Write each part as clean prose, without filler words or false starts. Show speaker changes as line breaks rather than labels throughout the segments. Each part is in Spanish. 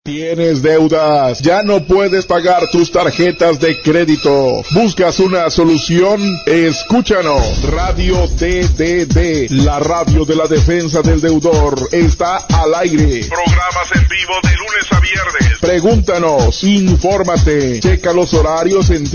¿Tienes deudas? ¿Ya no puedes pagar tus tarjetas de crédito? ¿Buscas una solución? Escúchanos. Radio DDD, la radio de la defensa del deudor, está al aire. Programas en vivo de lunes a viernes. Pregúntanos, infórmate, checa los horarios en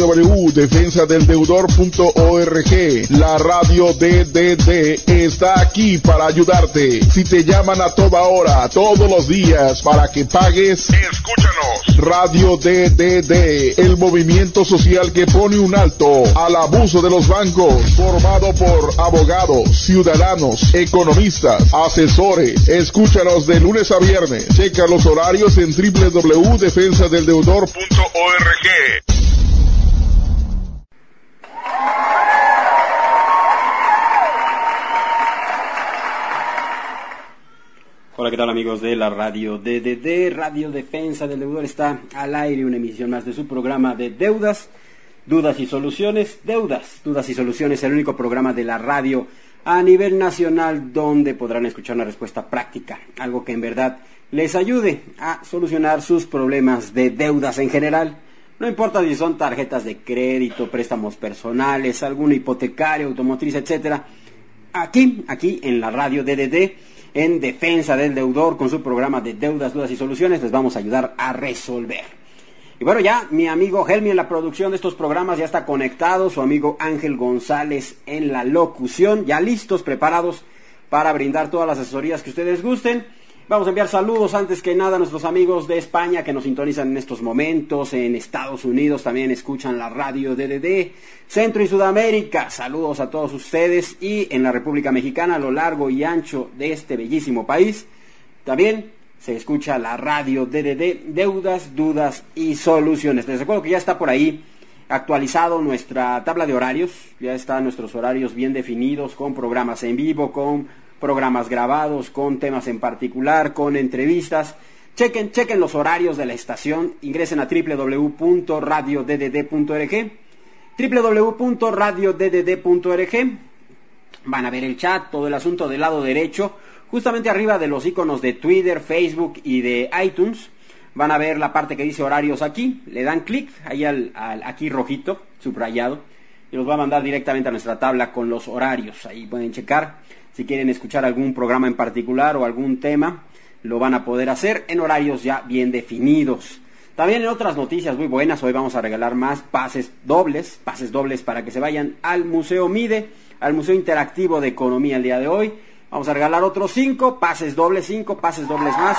www.defensadeldeudor.org. La radio DDD está aquí para ayudarte. Si te llaman a toda hora, todos los días, para que pagues, escúchanos. Radio DDD, el movimiento social que pone un alto al abuso de los bancos, formado por abogados, ciudadanos, economistas, asesores. Escúchanos de lunes a viernes. Checa los horarios en www.defensadeldeudor.org.
Hola, ¿qué tal, amigos de la radio DDD? Radio Defensa del Deudor está al aire, una emisión más de su programa de deudas, dudas y soluciones. Dudas y soluciones, el único programa de la radio a nivel nacional donde podrán escuchar una respuesta práctica, algo que en verdad les ayude a solucionar sus problemas de deudas en general. No importa si son tarjetas de crédito, préstamos personales, algún hipotecario, automotriz, etcétera. Aquí en la radio DDD, en Defensa del Deudor, con su programa de deudas, dudas y soluciones, les vamos a ayudar a resolver. Y bueno, ya mi amigo Helmi en la producción de estos programas ya está conectado, su amigo Ángel González en la locución, ya listos, preparados para brindar todas las asesorías que ustedes gusten. Vamos a enviar saludos antes que nada a nuestros amigos de España que nos sintonizan en estos momentos, en Estados Unidos también escuchan la radio DDD, Centro y Sudamérica, saludos a todos ustedes, y en la República Mexicana, a lo largo y ancho de este bellísimo país, también se escucha la radio DDD, deudas, dudas y soluciones. Les recuerdo que ya está por ahí actualizado nuestra tabla de horarios, ya están nuestros horarios bien definidos, con programas en vivo, con programas grabados, con temas en particular, con entrevistas. Chequen los horarios de la estación, ingresen a www.radioddd.org, www.radioddd.org, van a ver el chat, todo el asunto del lado derecho, justamente arriba de los iconos de Twitter, Facebook y de iTunes, van a ver la parte que dice horarios aquí, le dan clic ahí al aquí rojito, subrayado, y los va a mandar directamente a nuestra tabla con los horarios. Ahí pueden checar si quieren escuchar algún programa en particular o algún tema, lo van a poder hacer en horarios ya bien definidos. También en otras noticias muy buenas, hoy vamos a regalar más pases dobles para que se vayan al Museo MIDE, al Museo Interactivo de Economía el día de hoy. Vamos a regalar otros 5 pases dobles más,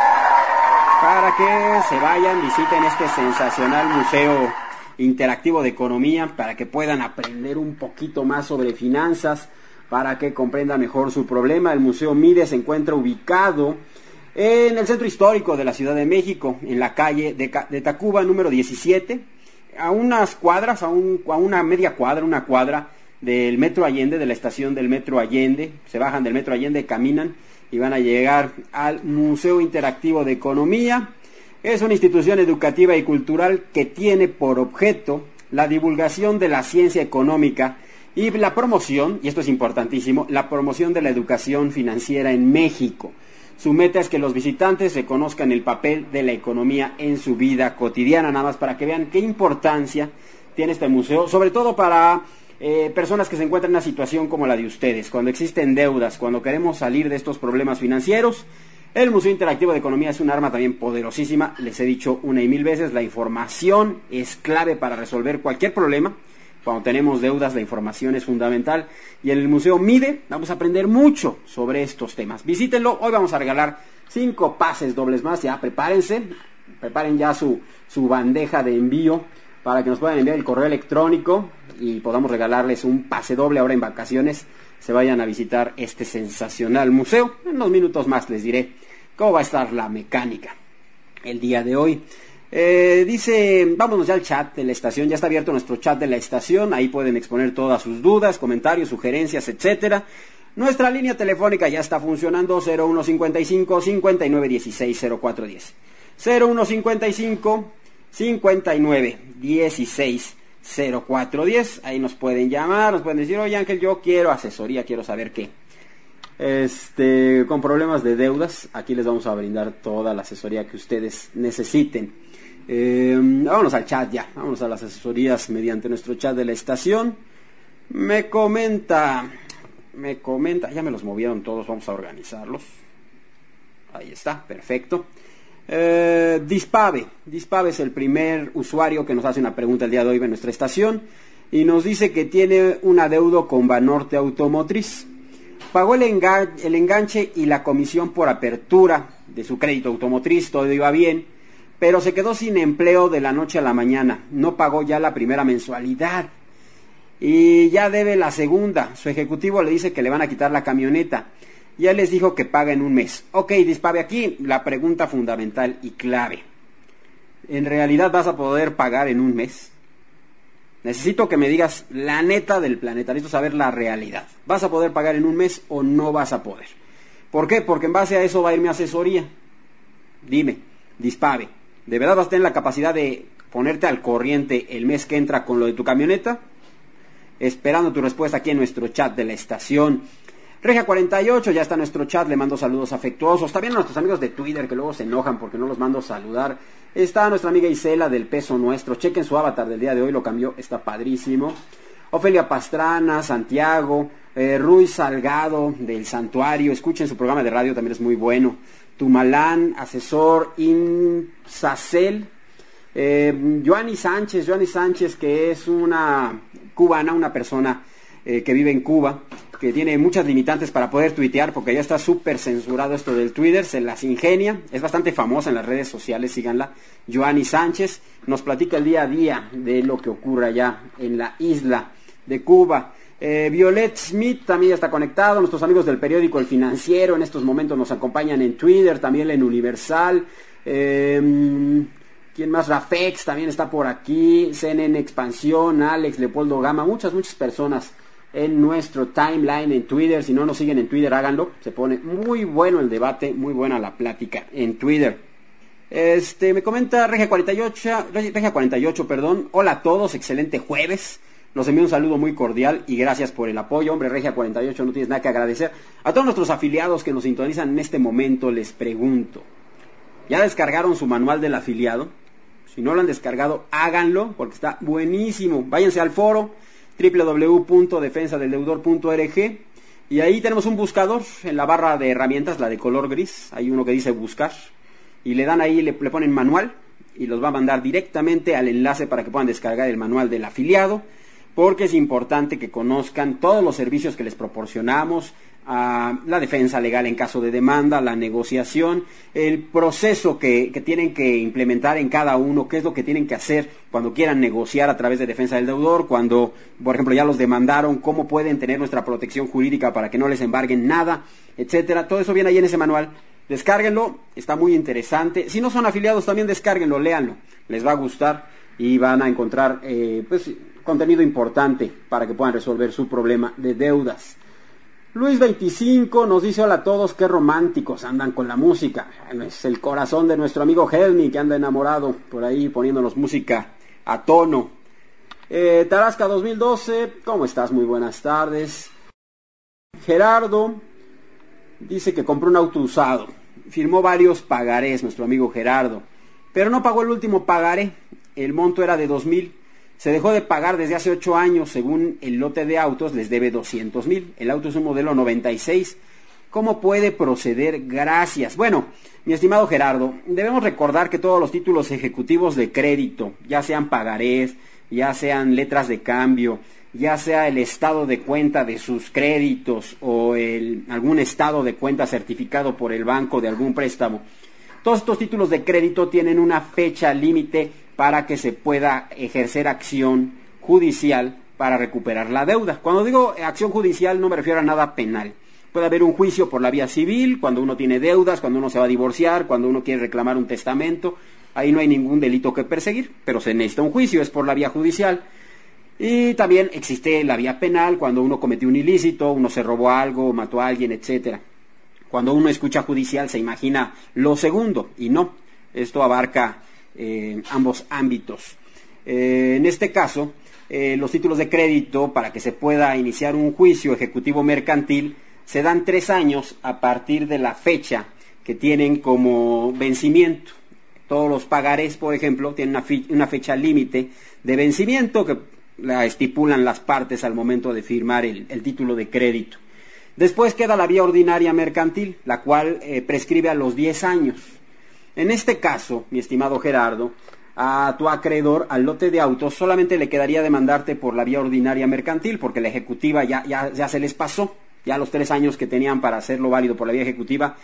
para que se vayan, visiten este sensacional Museo Interactivo de Economía, para que puedan aprender un poquito más sobre finanzas, para que comprendan mejor su problema. El Museo MIDE se encuentra ubicado en el centro histórico de la Ciudad de México, en la calle de Tacuba, número 17, a unas cuadras, a una media cuadra, una cuadra del Metro Allende, de la estación del Metro Allende. Se bajan del Metro Allende, caminan y van a llegar al Museo Interactivo de Economía. Es una institución educativa y cultural que tiene por objeto la divulgación de la ciencia económica y la promoción, y esto es importantísimo, la promoción de la educación financiera en México. Su meta es que los visitantes reconozcan el papel de la economía en su vida cotidiana, nada más para que vean qué importancia tiene este museo, sobre todo para personas que se encuentran en una situación como la de ustedes, cuando existen deudas, cuando queremos salir de estos problemas financieros. El Museo Interactivo de Economía es un arma también poderosísima, les he dicho una y mil veces, la información es clave para resolver cualquier problema. Cuando tenemos deudas, la información es fundamental. Y en el Museo MIDE vamos a aprender mucho sobre estos temas. Visítenlo. Hoy vamos a regalar 5 pases dobles más. Ya prepárense. Preparen ya su bandeja de envío para que nos puedan enviar el correo electrónico y podamos regalarles un pase doble ahora en vacaciones. Se vayan a visitar este sensacional museo. En unos minutos más les diré cómo va a estar la mecánica el día de hoy. Dice, vámonos ya al chat de la estación, ya está abierto nuestro chat de la estación, ahí pueden exponer todas sus dudas, comentarios, sugerencias, etcétera. Nuestra línea telefónica ya está funcionando, 0155 59 16 0410. 0155 59 16 0410. Ahí nos pueden llamar, nos pueden decir, oye Ángel, yo quiero asesoría, quiero saber qué con problemas de deudas. Aquí les vamos a brindar toda la asesoría que ustedes necesiten. Vámonos al chat ya, vámonos a las asesorías mediante nuestro chat de la estación. Me comenta, ya me los movieron todos, vamos a organizarlos. Ahí está, perfecto. Dispave es el primer usuario que nos hace una pregunta el día de hoy en nuestra estación y nos dice que tiene un adeudo con Banorte Automotriz. Pagó el enganche y la comisión por apertura de su crédito automotriz, todo iba bien, pero se quedó sin empleo de la noche a la mañana. No pagó ya la primera mensualidad y ya debe la segunda. Su ejecutivo le dice que le van a quitar la camioneta. Ya les dijo que paga en un mes. Ok, Dispave, aquí la pregunta fundamental y clave. ¿En realidad vas a poder pagar en un mes? Necesito que me digas la neta del planeta, necesito saber la realidad. ¿Vas a poder pagar en un mes o no vas a poder? ¿Por qué? Porque en base a eso va a ir mi asesoría. Dime, Dispave, ¿de verdad vas a tener la capacidad de ponerte al corriente el mes que entra con lo de tu camioneta? Esperando tu respuesta aquí en nuestro chat de la estación. Regia48 ya está en nuestro chat, le mando saludos afectuosos. También a nuestros amigos de Twitter que luego se enojan porque no los mando saludar. Está nuestra amiga Isela del Peso Nuestro. Chequen su avatar del día de hoy, lo cambió, está padrísimo. Ofelia Pastrana, Santiago, Ruiz Salgado del Santuario. Escuchen su programa de radio, también es muy bueno. Tumalán, asesor Insacel. Joanny Sánchez, que es una cubana, una persona que vive en Cuba, que tiene muchas limitantes para poder tuitear, porque ya está súper censurado esto del Twitter, se las ingenia, es bastante famosa en las redes sociales, síganla. Joanny Sánchez nos platica el día a día de lo que ocurre allá en la isla de Cuba. Violet Smith también ya está conectado. Nuestros amigos del periódico El Financiero en estos momentos nos acompañan en Twitter, también en Universal. ¿Quién más? Rafex también está por aquí. CNN Expansión, Alex, Leopoldo Gama, muchas personas en nuestro timeline en Twitter. Si no nos siguen en Twitter, háganlo. Se pone muy bueno el debate, muy buena la plática en Twitter. Me comenta Regia48, perdón. Hola a todos, excelente jueves. Nos envía un saludo muy cordial y gracias por el apoyo. Hombre, Regia48, no tienes nada que agradecer. A todos nuestros afiliados que nos sintonizan en este momento, les pregunto, ¿ya descargaron su manual del afiliado? Si no lo han descargado, háganlo, porque está buenísimo. Váyanse al foro www.defensadeldeudor.org y ahí tenemos un buscador en la barra de herramientas, la de color gris. Hay uno que dice buscar y le dan ahí, le ponen manual y los va a mandar directamente al enlace para que puedan descargar el manual del afiliado, porque es importante que conozcan todos los servicios que les proporcionamos, la defensa legal en caso de demanda, la negociación, el proceso que tienen que implementar en cada uno, qué es lo que tienen que hacer cuando quieran negociar a través de defensa del deudor, cuando, por ejemplo, ya los demandaron, cómo pueden tener nuestra protección jurídica para que no les embarguen nada, etcétera. Todo eso viene ahí en ese manual. Descárguenlo, está muy interesante. Si no son afiliados, también descárguenlo, léanlo, les va a gustar y van a encontrar contenido importante para que puedan resolver su problema de deudas. Luis25 nos dice: hola a todos, qué románticos andan con la música. Es el corazón de nuestro amigo Helmi, que anda enamorado por ahí poniéndonos música a tono. Tarasca 2012, ¿cómo estás? Muy buenas tardes. Gerardo dice que compró un auto usado, firmó varios pagarés nuestro amigo Gerardo, pero no pagó el último pagaré. El monto era de 2,000. Se dejó de pagar desde hace 8 años. Según el lote de autos, les debe 200,000. El auto es un modelo 96. ¿Cómo puede proceder? Gracias. Bueno, mi estimado Gerardo, debemos recordar que todos los títulos ejecutivos de crédito, ya sean pagarés, ya sean letras de cambio, ya sea el estado de cuenta de sus créditos o algún estado de cuenta certificado por el banco de algún préstamo, todos estos títulos de crédito tienen una fecha límite para que se pueda ejercer acción judicial para recuperar la deuda. Cuando digo acción judicial no me refiero a nada penal. Puede haber un juicio por la vía civil, cuando uno tiene deudas, cuando uno se va a divorciar, cuando uno quiere reclamar un testamento. Ahí no hay ningún delito que perseguir, pero se necesita un juicio, es por la vía judicial. Y también existe la vía penal, cuando uno cometió un ilícito, uno se robó algo, mató a alguien, etcétera. Cuando uno escucha judicial se imagina lo segundo, y no. Esto abarca ambos ámbitos. En este caso, los títulos de crédito, para que se pueda iniciar un juicio ejecutivo mercantil, se dan 3 años a partir de la fecha que tienen como vencimiento. Todos los pagarés, por ejemplo, tienen una fecha límite de vencimiento que la estipulan las partes al momento de firmar el título de crédito. Después queda la vía ordinaria mercantil, la cual prescribe a los 10 años. En este caso, mi estimado Gerardo, a tu acreedor, al lote de autos, solamente le quedaría demandarte por la vía ordinaria mercantil, porque la ejecutiva ya se les pasó. Ya los 3 años que tenían para hacerlo válido por la vía ejecutiva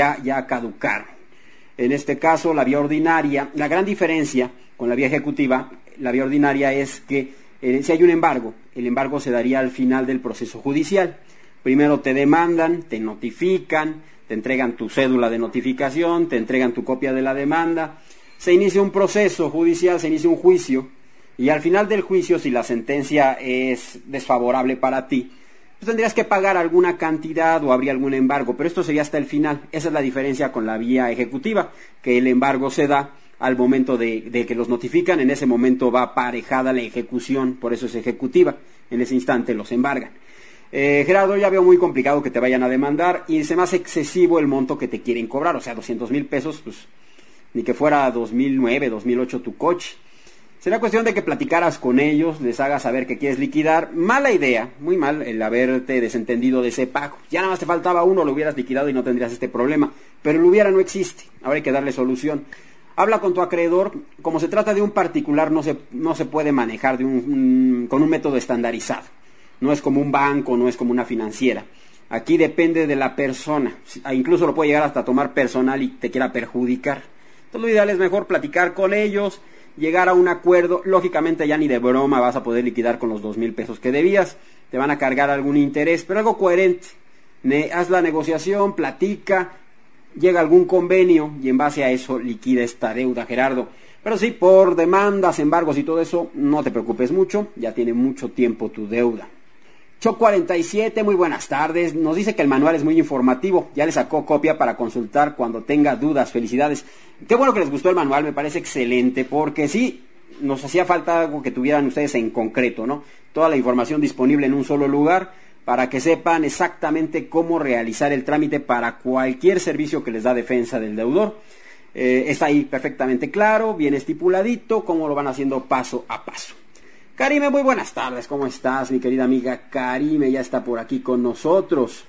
ya caducaron. En este caso, la vía ordinaria, la gran diferencia con la vía ejecutiva, la vía ordinaria es que si hay un embargo, el embargo se daría al final del proceso judicial. Primero te demandan, te notifican, te entregan tu cédula de notificación, te entregan tu copia de la demanda, se inicia un proceso judicial, se inicia un juicio, y al final del juicio, si la sentencia es desfavorable para ti, pues tendrías que pagar alguna cantidad o habría algún embargo, pero esto sería hasta el final. Esa es la diferencia con la vía ejecutiva, que el embargo se da al momento de que los notifican. En ese momento va aparejada la ejecución, por eso es ejecutiva, en ese instante los embargan. Gerardo, ya veo muy complicado que te vayan a demandar y se me hace excesivo el monto que te quieren cobrar, o sea, 200,000 pesos, pues ni que fuera 2009, 2008 tu coche. Será cuestión de que platicaras con ellos, les hagas saber que quieres liquidar. Mala idea, muy mal el haberte desentendido de ese pago. Ya nada más te faltaba uno, lo hubieras liquidado y no tendrías este problema. Pero el hubiera no existe, ahora hay que darle solución. Habla con tu acreedor. Como se trata de un particular, no se puede manejar con un método estandarizado. No es como un banco, no es como una financiera. Aquí depende de la persona. Incluso lo puede llegar hasta tomar personal y te quiera perjudicar. Entonces lo ideal es mejor platicar con ellos, llegar a un acuerdo. Lógicamente ya ni de broma vas a poder liquidar con los 2,000 pesos que debías. Te van a cargar algún interés, pero algo coherente. Haz la negociación, platica, llega algún convenio y en base a eso liquida esta deuda, Gerardo. Pero sí, por demandas, embargos y todo eso, no te preocupes mucho, ya tiene mucho tiempo tu deuda. Choc47, muy buenas tardes. Nos dice que el manual es muy informativo. Ya le sacó copia para consultar cuando tenga dudas. Felicidades. Qué bueno que les gustó el manual, me parece excelente, porque sí, nos hacía falta algo que tuvieran ustedes en concreto, ¿no? Toda la información disponible en un solo lugar para que sepan exactamente cómo realizar el trámite para cualquier servicio que les da defensa del deudor. Está ahí perfectamente claro, bien estipuladito, cómo lo van haciendo paso a paso. Karime, muy buenas tardes, ¿cómo estás, mi querida amiga Karime? Ya está por aquí con nosotros.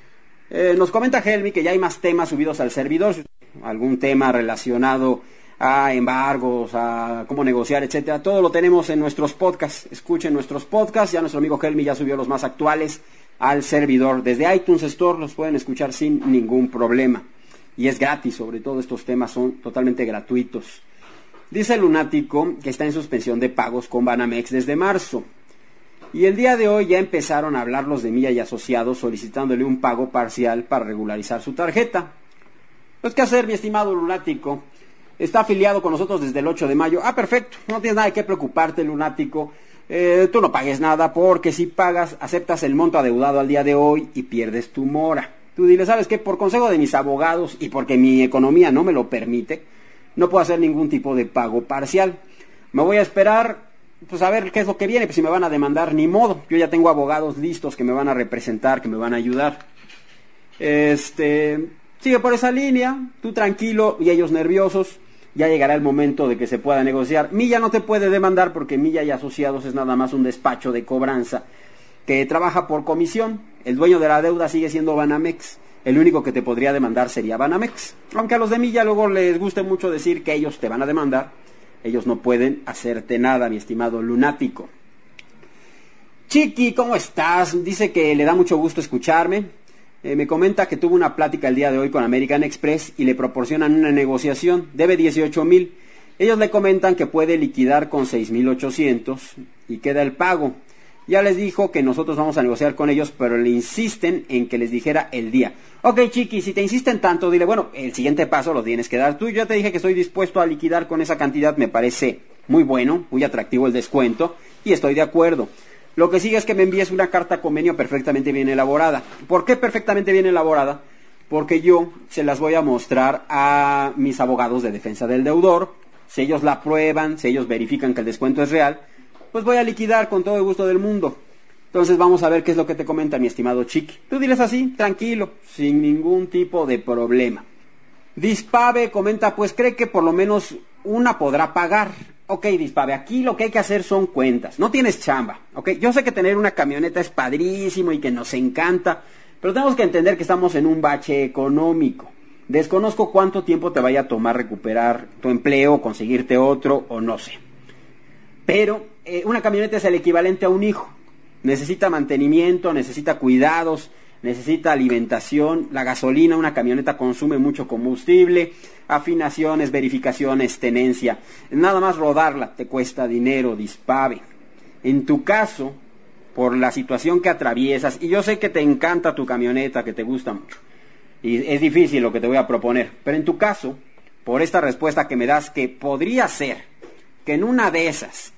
Nos comenta Helmi que ya hay más temas subidos al servidor, algún tema relacionado a embargos, a cómo negociar, etcétera. Todo lo tenemos en nuestros podcasts. Escuchen nuestros podcasts, ya nuestro amigo Helmi ya subió los más actuales al servidor. Desde iTunes Store los pueden escuchar sin ningún problema. Y es gratis, sobre todo estos temas son totalmente gratuitos. Dice el lunático que está en suspensión de pagos con Banamex desde marzo. Y el día de hoy ya empezaron a hablar los de Milla y Asociados solicitándole un pago parcial para regularizar su tarjeta. Pues qué hacer, mi estimado lunático. Está afiliado con nosotros desde el 8 de mayo. Ah, perfecto, no tienes nada de qué preocuparte, lunático. Tú no pagues nada porque si pagas, aceptas el monto adeudado al día de hoy y pierdes tu mora. Tú dile, ¿sabes qué? Por consejo de mis abogados y porque mi economía no me lo permite, no puedo hacer ningún tipo de pago parcial. Me voy a esperar, pues a ver qué es lo que viene, pues si me van a demandar, ni modo. Yo ya tengo abogados listos que me van a representar, que me van a ayudar. Sigue por esa línea, tú tranquilo y ellos nerviosos. Ya llegará el momento de que se pueda negociar. Milla no te puede demandar porque Milla y Asociados es nada más un despacho de cobranza que trabaja por comisión. El dueño de la deuda sigue siendo Banamex. El único que te podría demandar sería Banamex. Aunque a los de Milla luego les guste mucho decir que ellos te van a demandar, ellos no pueden hacerte nada, mi estimado lunático. Chiqui, ¿cómo estás? Dice que le da mucho gusto escucharme. Me comenta que tuvo una plática el día de hoy con American Express y le proporcionan una negociación. Debe 18,000. Ellos le comentan que puede liquidar con 6,800 y queda el pago. Ya les dijo que nosotros vamos a negociar con ellos, pero le insisten en que les dijera el día. Ok, Chiqui, si te insisten tanto, dile, bueno, el siguiente paso lo tienes que dar tú. Yo ya te dije que estoy dispuesto a liquidar con esa cantidad. Me parece muy bueno, muy atractivo el descuento y estoy de acuerdo. Lo que sigue es que me envíes una carta convenio perfectamente bien elaborada. ¿Por qué perfectamente bien elaborada? Porque yo se las voy a mostrar a mis abogados de defensa del deudor. Si ellos la aprueban, si ellos verifican que el descuento es real, pues voy a liquidar con todo el gusto del mundo. Entonces vamos a ver qué es lo que te comenta mi estimado Chiqui. Tú diles así, tranquilo, sin ningún tipo de problema. Dispave comenta, pues cree que por lo menos una podrá pagar. Ok, Dispave, aquí lo que hay que hacer son cuentas. No tienes chamba, ok. Yo sé que tener una camioneta es padrísimo y que nos encanta, pero tenemos que entender que estamos en un bache económico. Desconozco cuánto tiempo te vaya a tomar recuperar tu empleo, conseguirte otro o no sé. Pero una camioneta es el equivalente a un hijo. Necesita mantenimiento, necesita cuidados, necesita alimentación. La gasolina, una camioneta consume mucho combustible, afinaciones, verificaciones, tenencia. Nada más rodarla te cuesta dinero, Dispave. En tu caso, por la situación que atraviesas, y yo sé que te encanta tu camioneta, que te gusta mucho, y es difícil lo que te voy a proponer, pero en tu caso, por esta respuesta que me das, que podría ser que en una de esas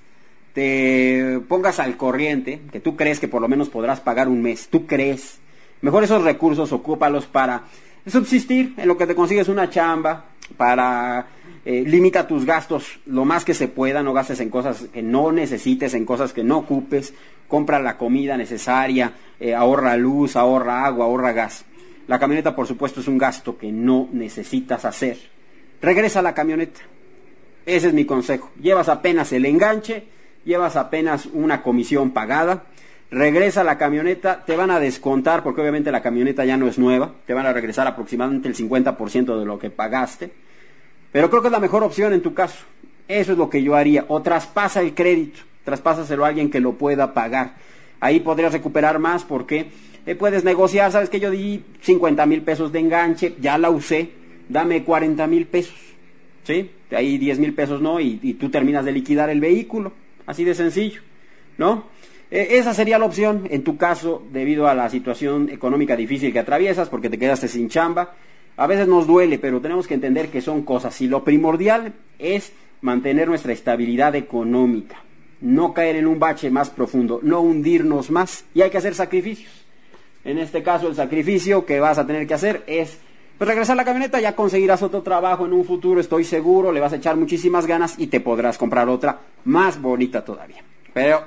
te pongas al corriente, que tú crees que por lo menos podrás pagar un mes, tú crees, mejor esos recursos ocúpalos para subsistir en lo que te consigues una chamba, para limita tus gastos lo más que se pueda, no gastes en cosas que no necesites, en cosas que no ocupes, compra la comida necesaria, ahorra luz, ahorra agua, ahorra gas. La camioneta, por supuesto, es un gasto que no necesitas hacer. Regresa a la camioneta. Ese es mi consejo. Llevas apenas el enganche, llevas apenas una comisión pagada, regresa a la camioneta, te van a descontar, porque obviamente la camioneta ya no es nueva, te van a regresar aproximadamente el 50% de lo que pagaste, pero creo que es la mejor opción en tu caso. Eso es lo que yo haría, o traspasa el crédito, traspásaselo a alguien que lo pueda pagar. Ahí podrías recuperar más porque puedes negociar, sabes que yo di 50,000 pesos de enganche, ya la usé, dame 40,000 pesos, ¿sí? Ahí 10,000 pesos no, y tú terminas de liquidar el vehículo. Así de sencillo, ¿no? Esa sería la opción en tu caso, debido a la situación económica difícil que atraviesas, porque te quedaste sin chamba. A veces nos duele, pero tenemos que entender que son cosas. Y lo primordial es mantener nuestra estabilidad económica, no caer en un bache más profundo, no hundirnos más. Y hay que hacer sacrificios. En este caso, el sacrificio que vas a tener que hacer es pues regresar a la camioneta, ya conseguirás otro trabajo en un futuro, estoy seguro, le vas a echar muchísimas ganas y te podrás comprar otra más bonita todavía. Pero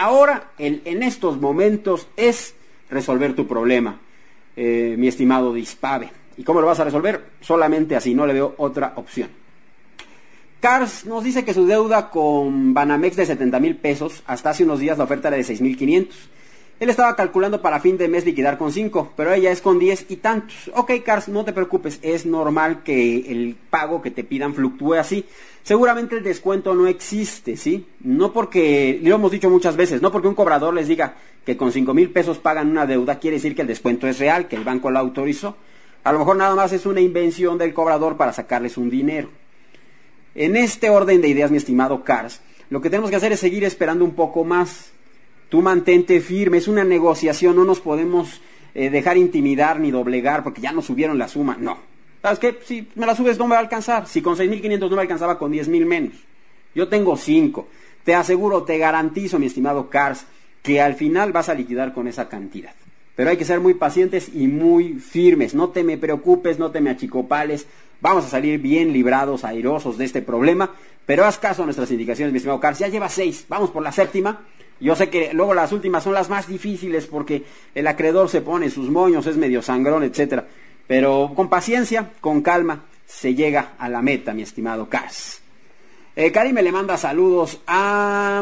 en estos momentos es resolver tu problema, mi estimado Dispave. ¿Y cómo lo vas a resolver? Solamente así, no le veo otra opción. Cars nos dice que su deuda con Banamex de 70,000 pesos, hasta hace unos días la oferta era de 6,500. Él estaba calculando para fin de mes liquidar con 5, pero ella es con 10 y tantos. Ok, Cars, no te preocupes, es normal que el pago que te pidan fluctúe así. Seguramente el descuento no existe, ¿sí? No porque, lo hemos dicho muchas veces, no porque un cobrador les diga que con 5,000 pesos pagan una deuda, quiere decir que el descuento es real, que el banco la autorizó. A lo mejor nada más es una invención del cobrador para sacarles un dinero. En este orden de ideas, mi estimado Cars, lo que tenemos que hacer es seguir esperando un poco más. Tú mantente firme, es una negociación, no nos podemos dejar intimidar ni doblegar porque ya nos subieron la suma, no. ¿Sabes qué? Si me la subes no me va a alcanzar, si con 6,500 no me alcanzaba con 10,000 menos. Yo tengo 5, te aseguro, te garantizo, mi estimado Cars, que al final vas a liquidar con esa cantidad. Pero hay que ser muy pacientes y muy firmes, no te me preocupes, no te me achicopales, vamos a salir bien librados, airosos de este problema, pero haz caso a nuestras indicaciones, mi estimado Cars, ya llevas 6, vamos por la 7ª. Yo sé que luego las últimas son las más difíciles porque el acreedor se pone sus moños, es medio sangrón, etcétera. Pero con paciencia, con calma, se llega a la meta, mi estimado Cars. Karime le manda saludos a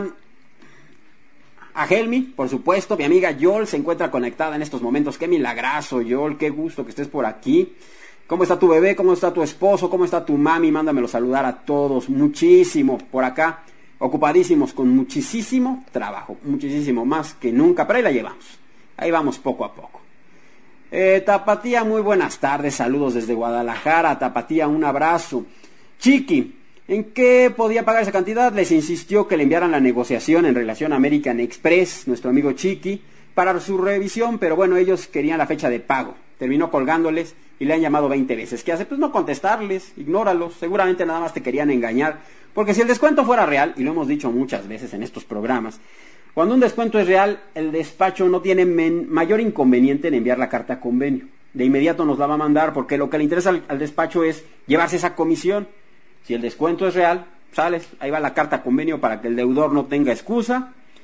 Helmi, por supuesto. Mi amiga Yol se encuentra conectada en estos momentos. Qué milagrazo, Yol, qué gusto que estés por aquí. ¿Cómo está tu bebé? ¿Cómo está tu esposo? ¿Cómo está tu mami? Mándamelo saludar a todos. Muchísimo por acá. Ocupadísimos con muchísimo trabajo, muchísimo más que nunca, pero ahí la llevamos, ahí vamos poco a poco. Tapatía, muy buenas tardes, saludos desde Guadalajara. Tapatía, un abrazo. Chiqui, ¿en qué podía pagar esa cantidad? Les insistió que le enviaran la negociación en relación a American Express, nuestro amigo Chiqui, para su revisión, pero bueno, ellos querían la fecha de pago. Terminó colgándoles y le han llamado 20 veces. ¿Qué hace? Pues no contestarles, ignóralos, seguramente nada más te querían engañar. Porque si el descuento fuera real, y lo hemos dicho muchas veces en estos programas, cuando un descuento es real, el despacho no tiene mayor inconveniente en enviar la carta convenio. De inmediato nos la va a mandar porque lo que le interesa al despacho es llevarse esa comisión. Si el descuento es real, sales, ahí va la carta convenio para que el deudor no tenga excusa.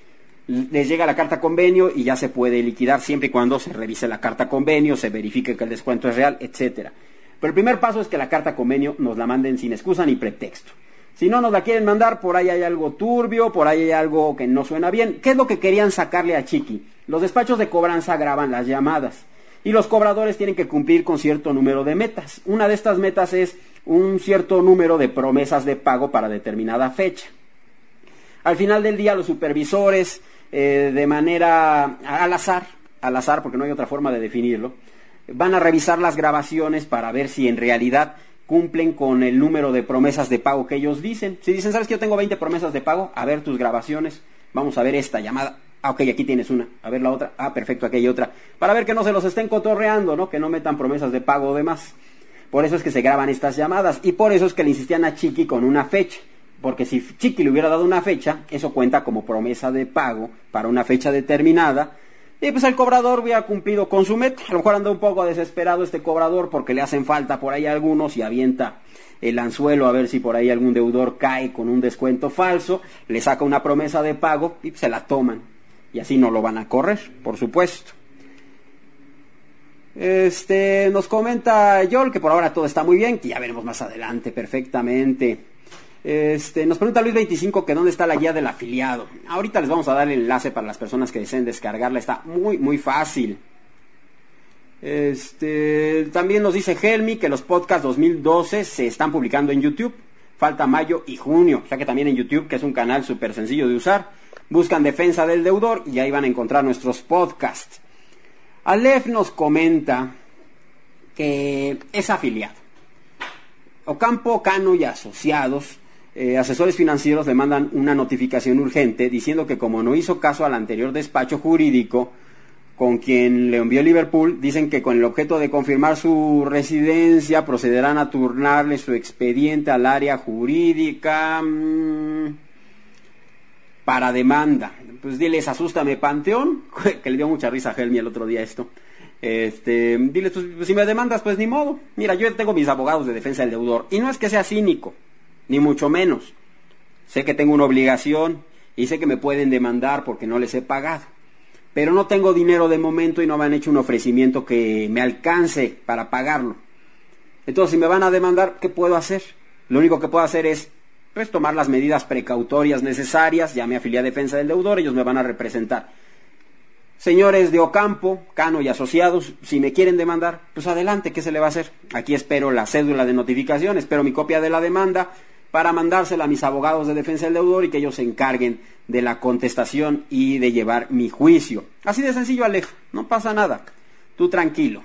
les llega la carta convenio y ya se puede liquidar siempre y cuando se revise la carta convenio, se verifique que el descuento es real, etcétera. Pero el primer paso es que la carta convenio nos la manden sin excusa ni pretexto. Si no nos la quieren mandar, por ahí hay algo turbio, por ahí hay algo que no suena bien. ¿Qué es lo que querían sacarle a Chiqui? Los despachos de cobranza graban las llamadas y los cobradores tienen que cumplir con cierto número de metas. Una de estas metas es un cierto número de promesas de pago para determinada fecha. Al final del día, los supervisores, de manera al azar, porque no hay otra forma de definirlo, van a revisar las grabaciones para ver si en realidad cumplen con el número de promesas de pago que ellos dicen. Si dicen, ¿sabes que yo tengo 20 promesas de pago? A ver tus grabaciones, vamos a ver esta llamada. Ah, ok, aquí tienes una. A ver la otra. Ah, perfecto, aquí hay otra. Para ver que no se los estén cotorreando, ¿no? Que no metan promesas de pago o demás. Por eso es que se graban estas llamadas. Y por eso es que le insistían a Chiqui con una fecha. Porque si Chiqui le hubiera dado una fecha, eso cuenta como promesa de pago para una fecha determinada. Y pues el cobrador hubiera cumplido con su meta. A lo mejor anda un poco desesperado este cobrador porque le hacen falta por ahí algunos y avienta el anzuelo a ver si por ahí algún deudor cae con un descuento falso, le saca una promesa de pago y se la toman. Y así no lo van a correr, por supuesto. Nos comenta Yol que por ahora todo está muy bien, que ya veremos más adelante perfectamente. Nos pregunta Luis 25 que dónde está la guía del afiliado. Ahorita les vamos a dar el enlace para las personas que deseen descargarla, está muy muy fácil. También nos dice Helmi que los podcasts 2012 se están publicando en YouTube. Falta mayo y junio, o sea que también en YouTube, que es un canal súper sencillo de usar, buscan Defensa del Deudor y ahí van a encontrar nuestros podcasts. Aleph nos comenta que es afiliado. Ocampo, Cano y Asociados, asesores financieros, le mandan una notificación urgente diciendo que como no hizo caso al anterior despacho jurídico con quien le envió Liverpool, dicen que con el objeto de confirmar su residencia procederán a turnarle su expediente al área jurídica para demanda. Pues diles, asústame Panteón, que le dio mucha risa a Helmi el otro día esto. Diles, pues, si me demandas, pues ni modo. Mira, yo tengo mis abogados de defensa del deudor. Y no es que sea cínico, ni mucho menos. Sé que tengo una obligación y sé que me pueden demandar porque no les he pagado. Pero no tengo dinero de momento y no me han hecho un ofrecimiento que me alcance para pagarlo. Entonces, si me van a demandar, ¿qué puedo hacer? Lo único que puedo hacer es pues tomar las medidas precautorias necesarias. Ya me afilié a Defensa del Deudor, ellos me van a representar. Señores de Ocampo, Cano y Asociados, si me quieren demandar, pues adelante, ¿qué se le va a hacer? Aquí espero la cédula de notificación, espero mi copia de la demanda para mandársela a mis abogados de Defensa del Deudor y que ellos se encarguen de la contestación y de llevar mi juicio. Así de sencillo, Alejo, no pasa nada, tú tranquilo.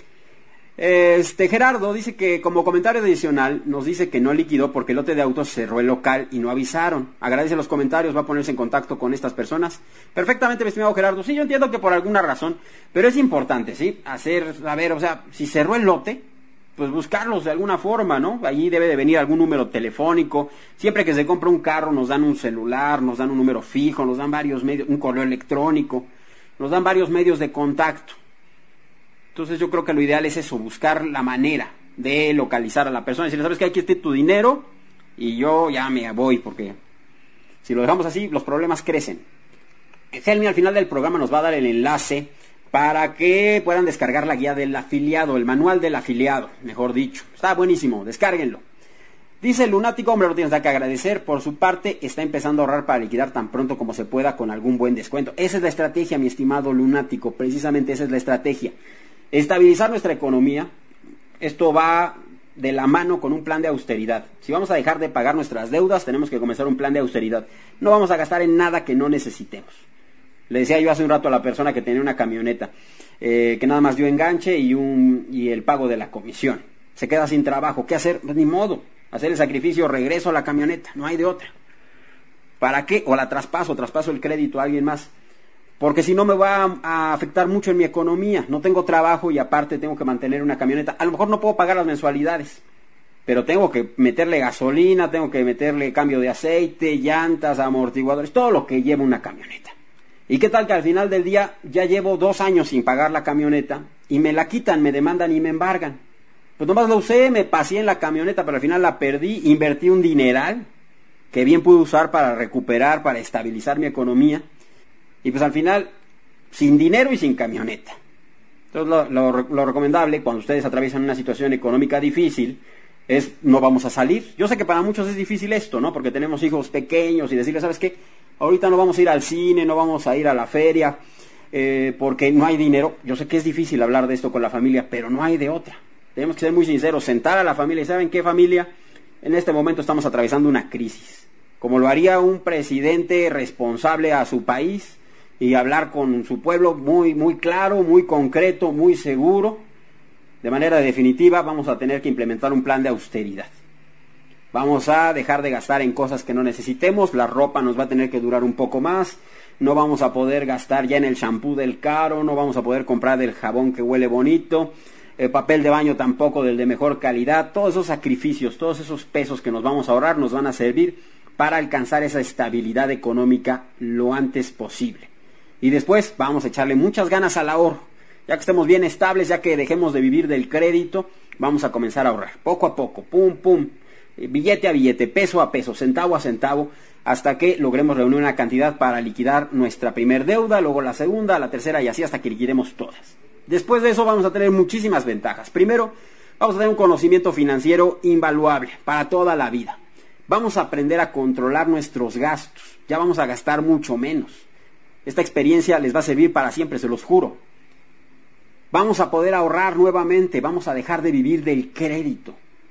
Gerardo dice que como comentario adicional nos dice que no liquidó porque el lote de autos cerró el local y no avisaron. Agradece los comentarios, va a ponerse en contacto con estas personas. Perfectamente, mi estimado Gerardo. Sí, yo entiendo que por alguna razón, pero es importante, ¿sí? O sea, si cerró el lote, pues buscarlos de alguna forma, ¿no? Allí debe de venir algún número telefónico. Siempre que se compra un carro nos dan un celular, nos dan un número fijo, nos dan varios medios, un correo electrónico, nos dan varios medios de contacto. Entonces yo creo que lo ideal es eso, buscar la manera de localizar a la persona y decirle, ¿sabes qué? Aquí está tu dinero y yo ya me voy, porque si lo dejamos así, los problemas crecen. Helmi al final del programa nos va a dar el enlace para que puedan descargar la guía del afiliado, el manual del afiliado, mejor dicho. Está buenísimo, descárguenlo. Dice el lunático, hombre, no tienes nada que agradecer. Por su parte, está empezando a ahorrar para liquidar tan pronto como se pueda con algún buen descuento. Esa es la estrategia, mi estimado lunático, precisamente esa es la estrategia. Estabilizar nuestra economía, esto va de la mano con un plan de austeridad. Si vamos a dejar de pagar nuestras deudas, tenemos que comenzar un plan de austeridad. No vamos a gastar en nada que no necesitemos. Le decía yo hace un rato a la persona que tenía una camioneta, que nada más dio enganche y el pago de la comisión. Se queda sin trabajo. ¿Qué hacer? Pues ni modo. Hacer el sacrificio, regreso a la camioneta. No hay de otra. ¿Para qué? O la traspaso el crédito a alguien más. Porque si no me va a afectar mucho en mi economía. No tengo trabajo y aparte tengo que mantener una camioneta. A lo mejor no puedo pagar las mensualidades, pero tengo que meterle gasolina, tengo que meterle cambio de aceite, llantas, amortiguadores, todo lo que lleva una camioneta. ¿Y qué tal que al final del día ya llevo 2 años sin pagar la camioneta y me la quitan, me demandan y me embargan? Pues nomás la usé, me pasé en la camioneta, pero al final la perdí, invertí un dineral que bien pude usar para recuperar, para estabilizar mi economía. Y pues al final, sin dinero y sin camioneta. Entonces lo recomendable cuando ustedes atraviesan una situación económica difícil es no vamos a salir. Yo sé que para muchos es difícil esto, ¿no? Porque tenemos hijos pequeños y decirles, ¿sabes qué? Ahorita no vamos a ir al cine, no vamos a ir a la feria, porque no hay dinero. Yo sé que es difícil hablar de esto con la familia, pero no hay de otra. Tenemos que ser muy sinceros, sentar a la familia y ¿saben qué, familia? En este momento estamos atravesando una crisis. Como lo haría un presidente responsable a su país, y hablar con su pueblo muy, muy claro, muy concreto, muy seguro. De manera definitiva vamos a tener que implementar un plan de austeridad. Vamos a dejar de gastar en cosas que no necesitemos, la ropa nos va a tener que durar un poco más, no vamos a poder gastar ya en el champú del caro, no vamos a poder comprar del jabón que huele bonito, el papel de baño tampoco del de mejor calidad. Todos esos sacrificios, todos esos pesos que nos vamos a ahorrar nos van a servir para alcanzar esa estabilidad económica lo antes posible. Y después vamos a echarle muchas ganas al ahorro. Ya que estemos bien estables, ya que dejemos de vivir del crédito, vamos a comenzar a ahorrar. Poco a poco, pum, pum, billete a billete, peso a peso, centavo a centavo, hasta que logremos reunir una cantidad para liquidar nuestra primer deuda, luego la segunda, la tercera y así hasta que liquidemos todas. Después de eso vamos a tener muchísimas ventajas. Primero, vamos a tener un conocimiento financiero invaluable para toda la vida. Vamos a aprender a controlar nuestros gastos. Ya vamos a gastar mucho menos. Esta experiencia les va a servir para siempre, se los juro. Vamos a poder ahorrar nuevamente, vamos a dejar de vivir del crédito.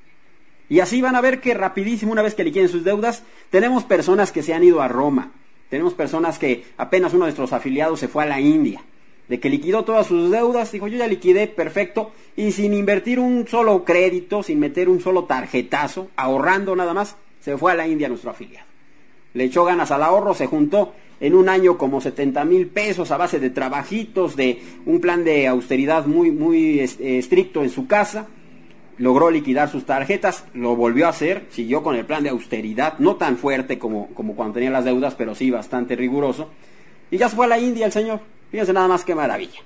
Y así van a ver que rapidísimo, una vez que liquiden sus deudas, tenemos personas que se han ido a Roma. Tenemos personas que apenas uno de nuestros afiliados se fue a la India. De que liquidó todas sus deudas, dijo yo ya liquidé, perfecto. Y sin invertir un solo crédito, sin meter un solo tarjetazo, ahorrando nada más, se fue a la India nuestro afiliado. Le echó ganas al ahorro, se juntó en un año como 70,000 pesos a base de trabajitos, de un plan de austeridad muy estricto en su casa. Logró liquidar sus tarjetas, lo volvió a hacer, siguió con el plan de austeridad, no tan fuerte como cuando tenía las deudas, pero sí bastante riguroso. Y ya se fue a la India el señor. Fíjense nada más qué maravilla.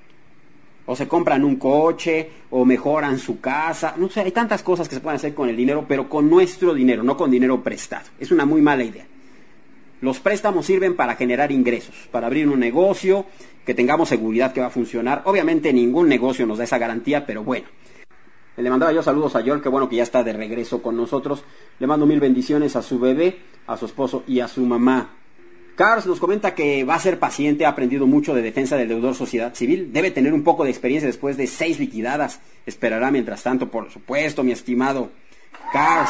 O se compran un coche, o mejoran su casa. No sé, hay tantas cosas que se pueden hacer con el dinero, pero con nuestro dinero, no con dinero prestado. Es una muy mala idea. Los préstamos sirven para generar ingresos, para abrir un negocio, que tengamos seguridad que va a funcionar. Obviamente ningún negocio nos da esa garantía, pero bueno. Le mandaba yo saludos a Joel, que bueno que ya está de regreso con nosotros. Le mando 1000 bendiciones a su bebé, a su esposo y a su mamá. Carlos nos comenta que va a ser paciente, ha aprendido mucho de defensa del deudor sociedad civil. Debe tener un poco de experiencia después de 6 liquidadas. Esperará mientras tanto, por supuesto, mi estimado Carlos.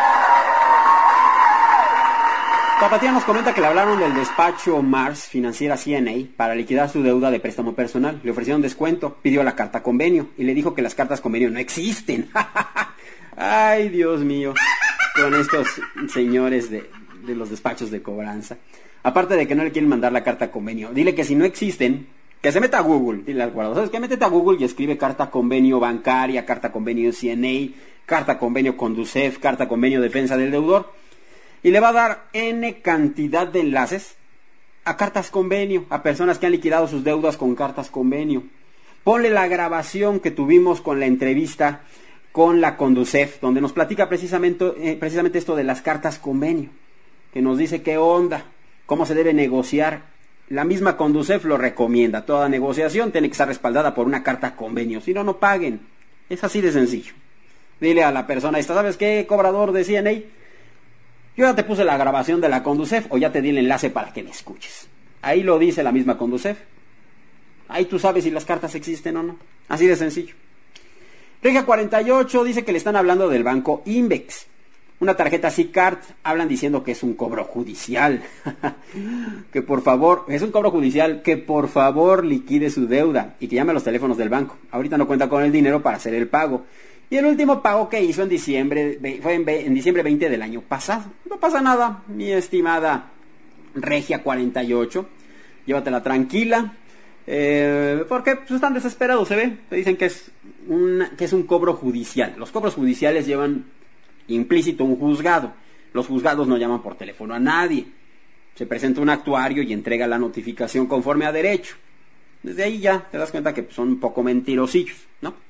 Tapatía nos comenta que le hablaron del despacho Mars Financiera CNA para liquidar su deuda de préstamo personal. Le ofrecieron descuento, pidió la carta convenio y le dijo que las cartas convenio no existen. Ay, Dios mío, con estos señores de los despachos de cobranza. Aparte de que no le quieren mandar la carta convenio, dile que si no existen, que se meta a Google. Dile al guardado, ¿sabes qué? Métete a Google y escribe carta convenio bancaria, carta convenio CNA, carta convenio Conducef, carta convenio defensa del deudor. Y le va a dar N cantidad de enlaces a cartas convenio, a personas que han liquidado sus deudas con cartas convenio. Ponle la grabación que tuvimos con la entrevista con la Conducef, donde nos platica precisamente esto de las cartas convenio, que nos dice qué onda, cómo se debe negociar. La misma Conducef lo recomienda. Toda negociación tiene que estar respaldada por una carta convenio, si no, no paguen. Es así de sencillo. Dile a la persona esta, ¿sabes qué, cobrador de CNA? Yo ya te puse la grabación de la Conducef o ya te di el enlace para que me escuches. Ahí lo dice la misma Conducef. Ahí tú sabes si las cartas existen o no. Así de sencillo. Regia 48 dice que le están hablando del banco Invex. Una tarjeta C-Card, hablan diciendo que es un cobro judicial. Que por favor, es un cobro judicial, que por favor liquide su deuda y que llame a los teléfonos del banco. Ahorita no cuenta con el dinero para hacer el pago. Y el último pago que hizo en diciembre, fue en diciembre 20 del año pasado. No pasa nada, mi estimada Regia 48. Llévatela tranquila. Porque pues, están desesperados, ¿se ve? Te dicen que es un cobro judicial. Los cobros judiciales llevan implícito un juzgado. Los juzgados no llaman por teléfono a nadie. Se presenta un actuario y entrega la notificación conforme a derecho. Desde ahí ya te das cuenta que son un poco mentirosillos, ¿no?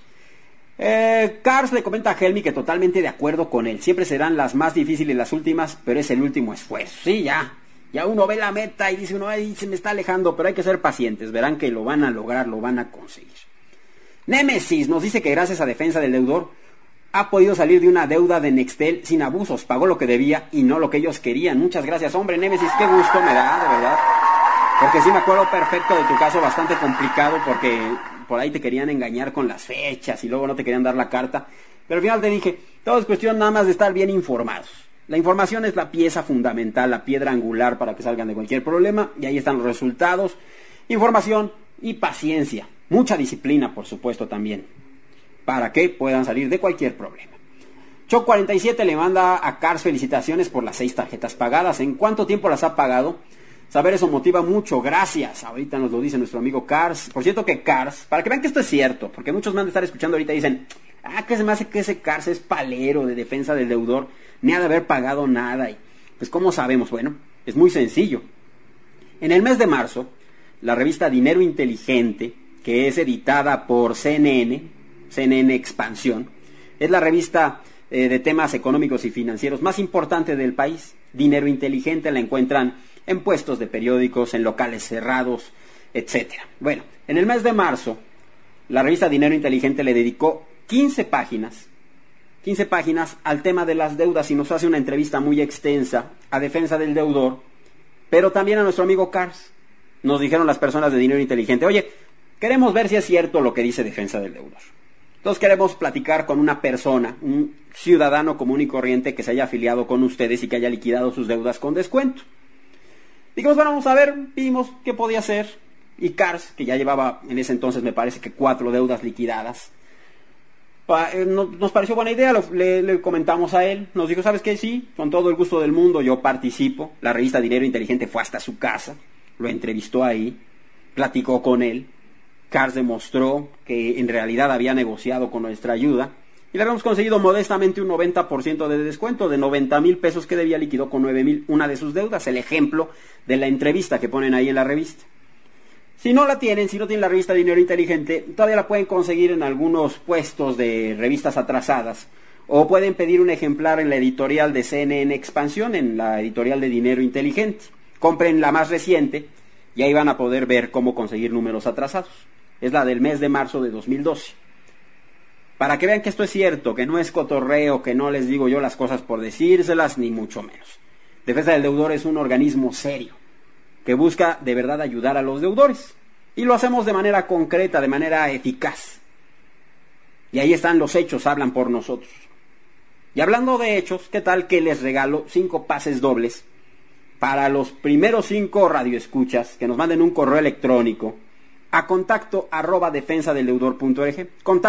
Cars le comenta a Helmi que totalmente de acuerdo con él. Siempre serán las más difíciles las últimas, pero es el último esfuerzo. Sí, ya Ya uno ve la meta y dice uno, ay, se me está alejando, pero hay que ser pacientes, verán que lo van a lograr, lo van a conseguir. Némesis nos dice que gracias a defensa del deudor ha podido salir de una deuda de Nextel sin abusos, pagó lo que debía y no lo que ellos querían. Muchas gracias, hombre, Némesis, qué gusto me da, de verdad. Porque sí me acuerdo perfecto de tu caso, bastante complicado, porque por ahí te querían engañar con las fechas y luego no te querían dar la carta. Pero al final te dije, todo es cuestión nada más de estar bien informados. La información es la pieza fundamental, la piedra angular para que salgan de cualquier problema, y ahí están los resultados, información y paciencia. Mucha disciplina, por supuesto, también, para que puedan salir de cualquier problema. Choc47 le manda a Cars felicitaciones por las 6 tarjetas pagadas. ¿En cuánto tiempo las ha pagado? Saber eso motiva mucho, gracias. Ahorita nos lo dice nuestro amigo Cars. Por cierto que Cars, para que vean que esto es cierto, porque muchos me han de estar escuchando ahorita y dicen, que se me hace que ese Cars es palero de defensa del deudor, ni ha de haber pagado nada. Y pues ¿cómo sabemos? Bueno, es muy sencillo. En el mes de marzo, la revista Dinero Inteligente, que es editada por CNN Expansión, es la revista de temas económicos y financieros más importante del país. Dinero Inteligente la encuentran en puestos de periódicos, en locales cerrados, etcétera. Bueno, en el mes de marzo, la revista Dinero Inteligente le dedicó 15 páginas al tema de las deudas y nos hace una entrevista muy extensa a defensa del deudor, pero también a nuestro amigo Cars. Nos dijeron las personas de Dinero Inteligente, oye, queremos ver si es cierto lo que dice defensa del deudor. Entonces queremos platicar con una persona, un ciudadano común y corriente que se haya afiliado con ustedes y que haya liquidado sus deudas con descuento. Dijimos, bueno, vamos a ver, vimos qué podía hacer. Y Cars, que ya llevaba en ese entonces me parece que 4 deudas liquidadas, nos pareció buena idea, le comentamos a él, nos dijo, ¿sabes qué? Sí, con todo el gusto del mundo, yo participo. La revista Dinero Inteligente fue hasta su casa, lo entrevistó ahí, platicó con él. Cars demostró que en realidad había negociado con nuestra ayuda y le habíamos conseguido modestamente un 90% de descuento. De 90,000 pesos que debía, liquidó con 9,000 una de sus deudas. El ejemplo de la entrevista que ponen ahí en la revista. Si no tienen la revista Dinero Inteligente, todavía la pueden conseguir en algunos puestos de revistas atrasadas, o pueden pedir un ejemplar en la editorial de CNN Expansión, en la editorial de Dinero Inteligente. Compren la más reciente y ahí van a poder ver cómo conseguir números atrasados. Es la del mes de marzo de 2012. Para que vean que esto es cierto, que no es cotorreo, que no les digo yo las cosas por decírselas, ni mucho menos. Defensa del Deudor es un organismo serio, que busca de verdad ayudar a los deudores. Y lo hacemos de manera concreta, de manera eficaz. Y ahí están los hechos, hablan por nosotros. Y hablando de hechos, ¿qué tal que les regalo 5 pases dobles para los primeros 5 radioescuchas que nos manden un correo electrónico a contacto@defensadeldeudor.org,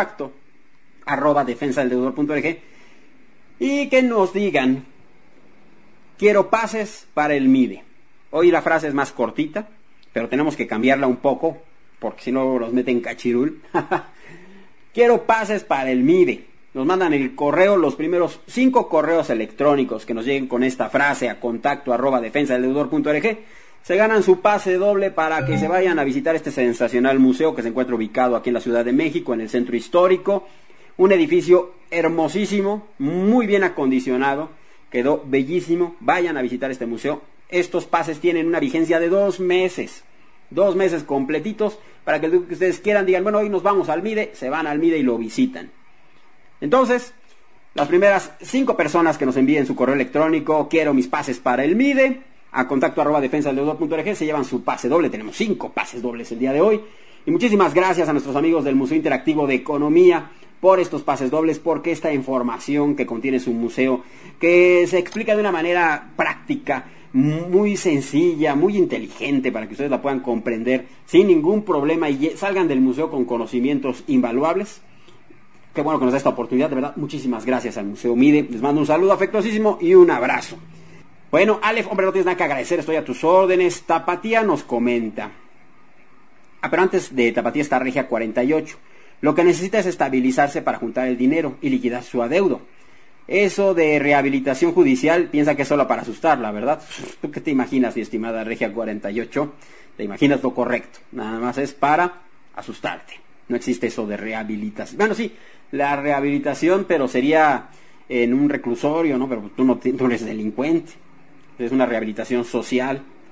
contacto@defensadeldeudor.org, y que nos digan, quiero pases para el MIDE. Hoy la frase es más cortita, pero tenemos que cambiarla un poco, porque si no los meten cachirul. Quiero pases para el MIDE. Nos mandan el correo, los primeros 5 correos electrónicos que nos lleguen con esta frase a contacto@defensadeldeudor.org, se ganan su pase doble para que se vayan a visitar este sensacional museo que se encuentra ubicado aquí en la Ciudad de México, en el centro histórico. Un edificio hermosísimo, muy bien acondicionado, quedó bellísimo. Vayan a visitar este museo. Estos pases tienen una vigencia de 2 meses. 2 meses completitos para que ustedes quieran, digan, bueno, hoy nos vamos al MIDE, se van al MIDE y lo visitan. Entonces, las primeras 5 personas que nos envíen su correo electrónico, quiero mis pases para el MIDE, a contacto@defensadeldeudor.org, se llevan su pase doble. Tenemos 5 pases dobles el día de hoy. Y muchísimas gracias a nuestros amigos del Museo Interactivo de Economía por estos pases dobles, porque esta información que contiene su museo, que se explica de una manera práctica, muy sencilla, muy inteligente, para que ustedes la puedan comprender sin ningún problema y salgan del museo con conocimientos invaluables. Qué bueno que nos da esta oportunidad, de verdad. Muchísimas gracias al Museo MIDE. Les mando un saludo afectuosísimo y un abrazo. Bueno, Aleph, hombre, no tienes nada que agradecer, estoy a tus órdenes. Tapatía nos comenta. Pero antes de Tapatía está Regia 48. Lo que necesita es estabilizarse para juntar el dinero y liquidar su adeudo. Eso de rehabilitación judicial, piensa que es solo para asustarla, ¿verdad? ¿Tú qué te imaginas, mi estimada Regia 48? Te imaginas lo correcto. Nada más es para asustarte. No existe eso de rehabilitación. Bueno, sí, la rehabilitación, pero sería en un reclusorio, ¿no? Pero tú no eres delincuente. Es una rehabilitación social,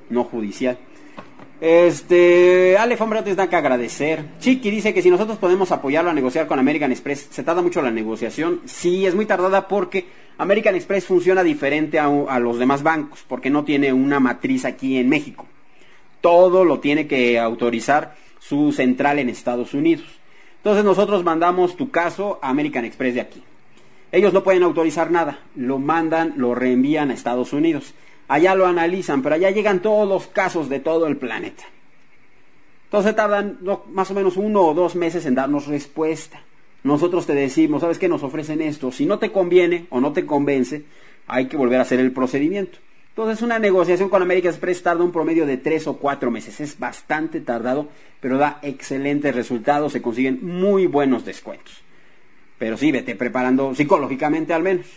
no judicial. Ale Fombrotes da que agradecer. Chiqui dice que si nosotros podemos apoyarlo a negociar con American Express, ¿se tarda mucho la negociación? Sí, es muy tardada porque American Express funciona diferente a los demás bancos, porque no tiene una matriz aquí en México. Todo lo tiene que autorizar su central en Estados Unidos. Entonces nosotros mandamos tu caso a American Express de aquí. Ellos no pueden autorizar nada, lo mandan, lo reenvían a Estados Unidos. Allá lo analizan, pero allá llegan todos los casos de todo el planeta. Entonces tardan más o menos 1 o 2 meses en darnos respuesta. Nosotros te decimos, ¿sabes qué? Nos ofrecen esto. Si no te conviene o no te convence, hay que volver a hacer el procedimiento. Entonces una negociación con American Express tarda un promedio de 3 o 4 meses. Es bastante tardado, pero da excelentes resultados. Se consiguen muy buenos descuentos. Pero sí, vete preparando psicológicamente al menos.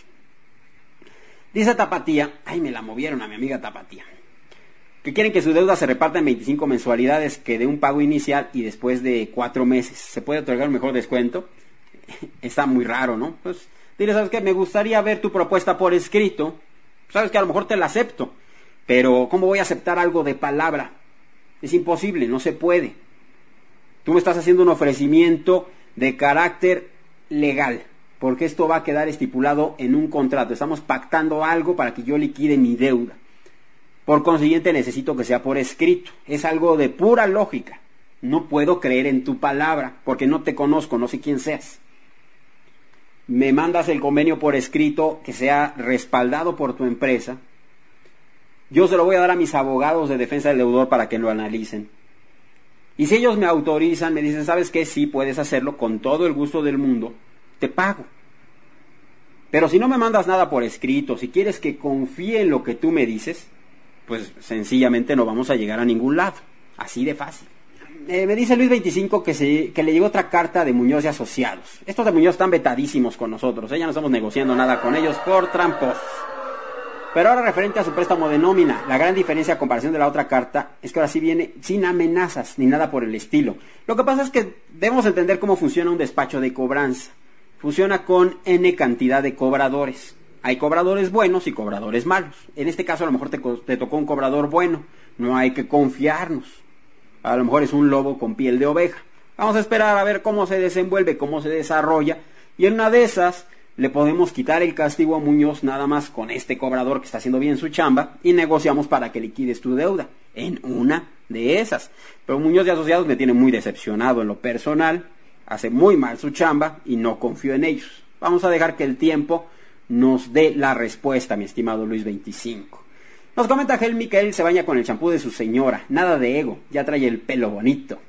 Dice Tapatía, me la movieron a mi amiga Tapatía, que quieren que su deuda se reparta en 25 mensualidades, que de un pago inicial y después de 4 meses. ¿Se puede otorgar un mejor descuento? Está muy raro, ¿no? Pues dile, ¿sabes qué? Me gustaría ver tu propuesta por escrito. Sabes que a lo mejor te la acepto, pero ¿cómo voy a aceptar algo de palabra? Es imposible, no se puede. Tú me estás haciendo un ofrecimiento de carácter legal, porque esto va a quedar estipulado en un contrato. Estamos pactando algo para que yo liquide mi deuda. Por consiguiente, necesito que sea por escrito. Es algo de pura lógica. No puedo creer en tu palabra, porque no te conozco, no sé quién seas. Me mandas el convenio por escrito, que sea respaldado por tu empresa. Yo se lo voy a dar a mis abogados de defensa del deudor para que lo analicen. Y si ellos me autorizan, me dicen, ¿sabes qué? Sí, puedes hacerlo con todo el gusto del mundo. Te pago. Pero si no me mandas nada por escrito, si quieres que confíe en lo que tú me dices, pues sencillamente no vamos a llegar a ningún lado. Así de fácil. Me dice Luis 25 que le llegó otra carta de Muñoz y Asociados. Estos de Muñoz están vetadísimos con nosotros. Ya no estamos negociando nada con ellos por tramposos. Pero ahora referente a su préstamo de nómina, la gran diferencia a comparación de la otra carta es que ahora sí viene sin amenazas ni nada por el estilo. Lo que pasa es que debemos entender cómo funciona un despacho de cobranza. Funciona con N cantidad de cobradores. Hay cobradores buenos y cobradores malos. En este caso a lo mejor te tocó un cobrador bueno. No hay que confiarnos. A lo mejor es un lobo con piel de oveja. Vamos a esperar a ver cómo se desenvuelve, cómo se desarrolla. Y en una de esas le podemos quitar el castigo a Muñoz nada más con este cobrador que está haciendo bien su chamba y negociamos para que liquides tu deuda. En una de esas. Pero Muñoz y Asociados me tiene muy decepcionado en lo personal. Hace muy mal su chamba y no confío en ellos. Vamos a dejar que el tiempo nos dé la respuesta, mi estimado Luis 25. Nos comenta Gel Miquel, se baña con el champú de su señora. Nada de ego, ya trae el pelo bonito.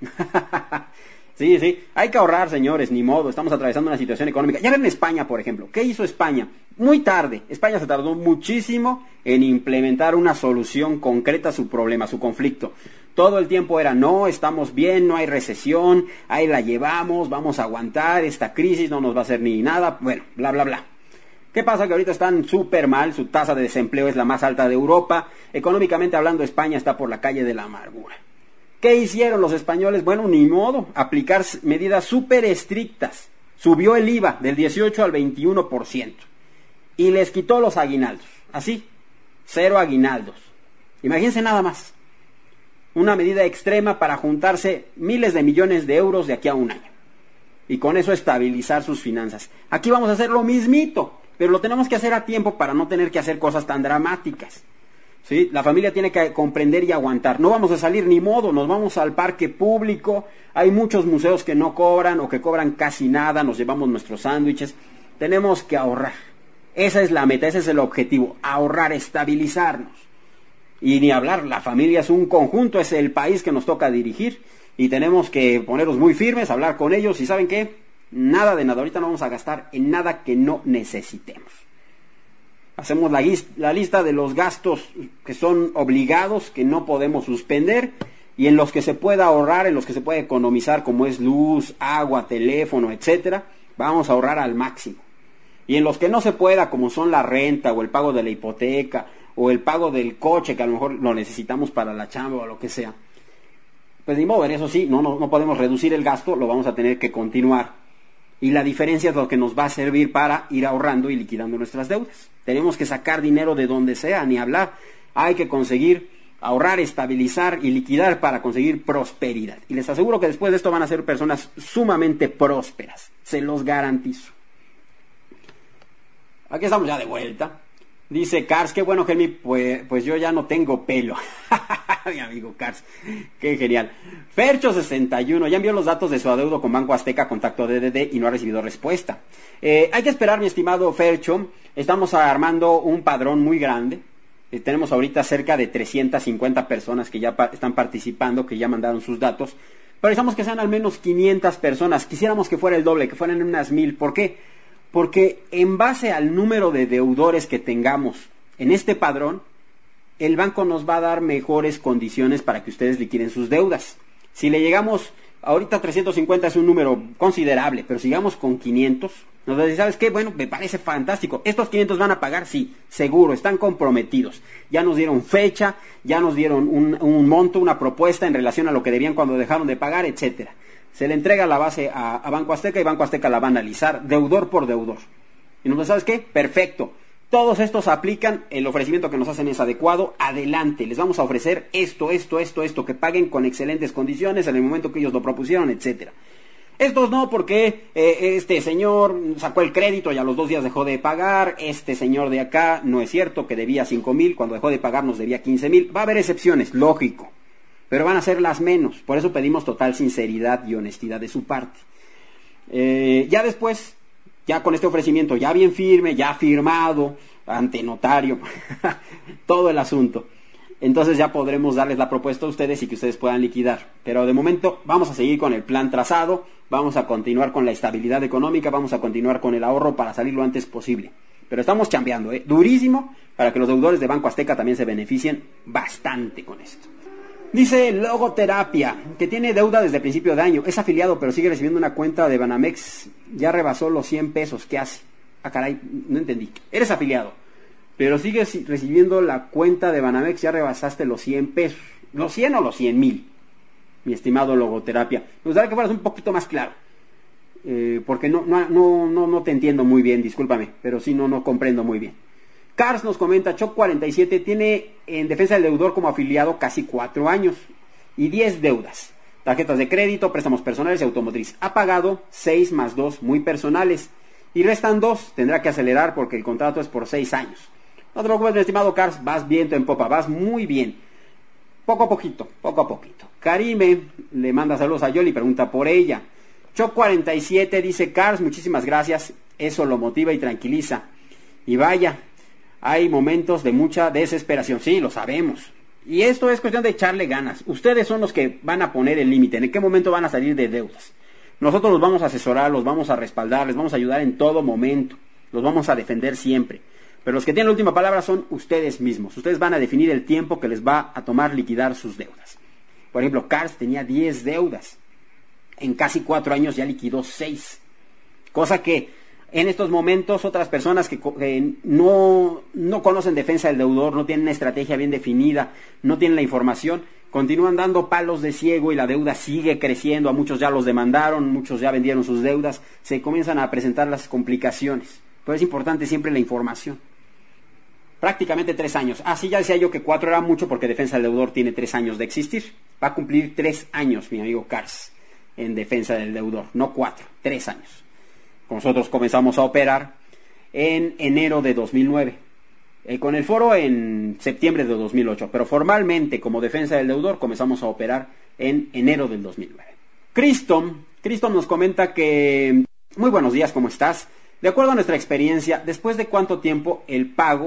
Sí, hay que ahorrar, señores, ni modo. Estamos atravesando una situación económica. Ya ven España, por ejemplo. ¿Qué hizo España? Muy tarde. España se tardó muchísimo en implementar una solución concreta a su problema, a su conflicto. Todo el tiempo era, no, estamos bien, no hay recesión, ahí la llevamos, vamos a aguantar, esta crisis no nos va a hacer ni nada, bueno, bla, bla, bla. ¿Qué pasa? Que ahorita están súper mal, su tasa de desempleo es la más alta de Europa, económicamente hablando España está por la calle de la amargura. ¿Qué hicieron los españoles? Bueno, ni modo, aplicar medidas súper estrictas. Subió el IVA del 18 al 21% y les quitó los aguinaldos, así, 0 aguinaldos. Imagínense nada más. Una medida extrema para juntarse miles de millones de euros de aquí a un año. Y con eso estabilizar sus finanzas. Aquí vamos a hacer lo mismito, pero lo tenemos que hacer a tiempo para no tener que hacer cosas tan dramáticas. ¿Sí? La familia tiene que comprender y aguantar. No vamos a salir ni modo, nos vamos al parque público. Hay muchos museos que no cobran o que cobran casi nada. Nos llevamos nuestros sándwiches. Tenemos que ahorrar. Esa es la meta, ese es el objetivo. Ahorrar, estabilizarnos. Y ni hablar, la familia es un conjunto, es el país que nos toca dirigir y tenemos que ponernos muy firmes, hablar con ellos y ¿saben qué? Nada de nada, ahorita no vamos a gastar en nada que no necesitemos. Hacemos la lista de los gastos que son obligados, que no podemos suspender y en los que se pueda ahorrar, en los que se puede economizar como es luz, agua, teléfono, etcétera, vamos a ahorrar al máximo. Y en los que no se pueda, como son la renta o el pago de la hipoteca, o el pago del coche, que a lo mejor lo necesitamos para la chamba o lo que sea, pues ni modo, en eso sí, no podemos reducir el gasto, lo vamos a tener que continuar. Y la diferencia es lo que nos va a servir para ir ahorrando y liquidando nuestras deudas. Tenemos que sacar dinero de donde sea, ni hablar. Hay que conseguir ahorrar, estabilizar y liquidar para conseguir prosperidad. Y les aseguro que después de esto van a ser personas sumamente prósperas. Se los garantizo. Aquí estamos ya de vuelta. Dice Cars, qué bueno, Helmi, pues yo ya no tengo pelo. Mi amigo Cars, qué genial. Fercho61, ya envió los datos de su adeudo con Banco Azteca, contacto DDD y no ha recibido respuesta. Hay que esperar, mi estimado Fercho. Estamos armando un padrón muy grande. Tenemos ahorita cerca de 350 personas que ya están participando, que ya mandaron sus datos. Pero necesitamos que sean al menos 500 personas. Quisiéramos que fuera el doble, que fueran unas 1000. ¿Por qué? Porque en base al número de deudores que tengamos en este padrón, el banco nos va a dar mejores condiciones para que ustedes liquiden sus deudas. Si le llegamos, ahorita 350 es un número considerable, pero si llegamos con 500, nos dice, ¿sabes qué? Bueno, me parece fantástico. ¿Estos 500 van a pagar? Sí, seguro, están comprometidos. Ya nos dieron fecha, ya nos dieron un monto, una propuesta en relación a lo que debían cuando dejaron de pagar, etcétera. Se le entrega la base a Banco Azteca y Banco Azteca la va a analizar deudor por deudor. Y nos dice, ¿sabes qué? Perfecto. Todos estos aplican, el ofrecimiento que nos hacen es adecuado, adelante, les vamos a ofrecer esto, que paguen con excelentes condiciones en el momento que ellos lo propusieron, etcétera. Estos no, porque este señor sacó el crédito y a los 2 días dejó de pagar, este señor de acá no es cierto que debía 5,000, cuando dejó de pagar nos debía 15,000, va a haber excepciones, lógico, pero van a ser las menos, por eso pedimos total sinceridad y honestidad de su parte. Ya después, ya con este ofrecimiento ya bien firme, ya firmado ante notario, todo el asunto, entonces ya podremos darles la propuesta a ustedes y que ustedes puedan liquidar. Pero de momento vamos a seguir con el plan trazado, vamos a continuar con la estabilidad económica, vamos a continuar con el ahorro para salir lo antes posible. Pero estamos chambeando, durísimo, para que los deudores de Banco Azteca también se beneficien bastante con esto. Dice Logoterapia, que tiene deuda desde principio de año, es afiliado pero sigue recibiendo una cuenta de Banamex, ya rebasó los 100 pesos, ¿qué hace? Ah, caray, no entendí. Eres afiliado, pero sigues recibiendo la cuenta de Banamex, ya rebasaste los 100 pesos. ¿Los 100 o los 100,000? Mi estimado Logoterapia. Me gustaría que fueras un poquito más claro, porque no te entiendo muy bien, discúlpame, pero sí no comprendo muy bien. Cars nos comenta, Choc47 tiene en defensa del deudor como afiliado casi 4 años y 10 deudas. Tarjetas de crédito, préstamos personales y automotriz. Ha pagado 6 más 2 muy personales y restan 2. Tendrá que acelerar porque el contrato es por 6 años. No te preocupes, mi estimado Cars, vas viento en popa, vas muy bien. Poco a poquito, poco a poquito. Karime le manda saludos a Yoli y pregunta por ella. Choc47 dice, Cars, muchísimas gracias. Eso lo motiva y tranquiliza. Y vaya, hay momentos de mucha desesperación, sí, lo sabemos. Y esto es cuestión de echarle ganas. Ustedes son los que van a poner el límite. ¿En qué momento van a salir de deudas? Nosotros los vamos a asesorar, los vamos a respaldar, les vamos a ayudar en todo momento. Los vamos a defender siempre. Pero los que tienen la última palabra son ustedes mismos. Ustedes van a definir el tiempo que les va a tomar liquidar sus deudas. Por ejemplo, Cars tenía 10 deudas. En casi 4 años ya liquidó 6. Cosa que en estos momentos otras personas que no conocen defensa del deudor, no tienen una estrategia bien definida, no tienen la información, continúan dando palos de ciego y la deuda sigue creciendo. A muchos ya los demandaron, muchos ya vendieron sus deudas, se comienzan a presentar las complicaciones. Pero es importante siempre la información. Prácticamente 3 años. Sí, ya decía yo que 4 era mucho porque defensa del deudor tiene 3 años de existir. Va a cumplir 3 años, mi amigo Cars, en defensa del deudor. No 4, 3 años. Nosotros comenzamos a operar en enero de 2009. Con el foro en septiembre de 2008. Pero formalmente, como defensa del deudor, comenzamos a operar en enero del 2009. Cristom nos comenta que... Muy buenos días, ¿cómo estás? De acuerdo a nuestra experiencia, después de cuánto tiempo el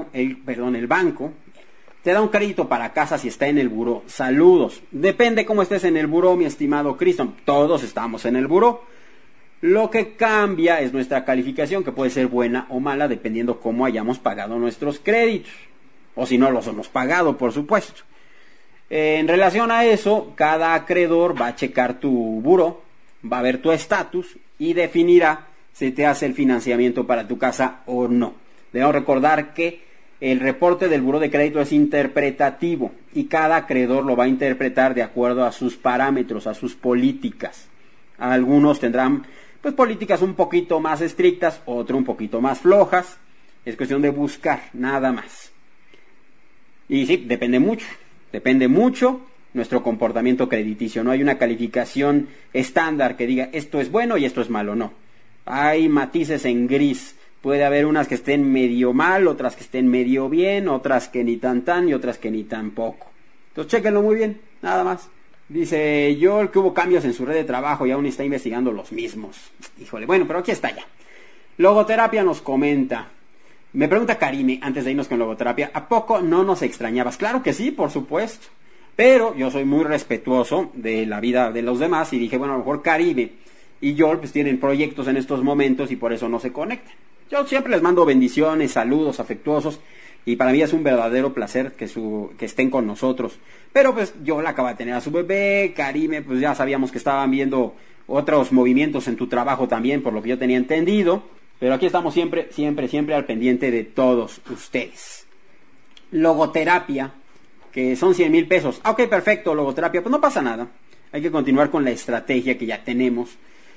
banco te da un crédito para casa si está en el buró. Saludos. Depende cómo estés en el buró, mi estimado Cristom. Todos estamos en el buró. Lo que cambia es nuestra calificación, que puede ser buena o mala dependiendo cómo hayamos pagado nuestros créditos. O si no los hemos pagado, por supuesto. En relación a eso, cada acreedor va a checar tu buró, va a ver tu estatus y definirá si te hace el financiamiento para tu casa o no. Debemos recordar que el reporte del buró de crédito es interpretativo y cada acreedor lo va a interpretar de acuerdo a sus parámetros, a sus políticas. Algunos tendrán políticas un poquito más estrictas, otro un poquito más flojas. Es cuestión de buscar, nada más. Y sí, depende mucho. Depende mucho nuestro comportamiento crediticio. No hay una calificación estándar que diga esto es bueno y esto es malo, no. Hay matices en gris. Puede haber unas que estén medio mal, otras que estén medio bien, otras que ni tan y otras que ni tan poco. Entonces chéquenlo muy bien, nada más. Dice Joel que hubo cambios en su red de trabajo y aún está investigando los mismos. Híjole, bueno, pero aquí está ya. Logoterapia nos comenta. Me pregunta Karime, antes de irnos con logoterapia, ¿a poco no nos extrañabas? Claro que sí, por supuesto. Pero yo soy muy respetuoso de la vida de los demás y dije, bueno, a lo mejor Karime y Joel pues tienen proyectos en estos momentos y por eso no se conectan. Yo siempre les mando bendiciones, saludos afectuosos y para mí es un verdadero placer que estén con nosotros. Pero pues Joel acaba de tener a su bebé, Karime pues ya sabíamos que estaban viendo otros movimientos en tu trabajo también, por lo que yo tenía entendido. Pero aquí estamos siempre al pendiente de todos ustedes. Logoterapia, que son 100,000 pesos. Ok, perfecto, logoterapia, pues no pasa nada. Hay que continuar con la estrategia que ya tenemos.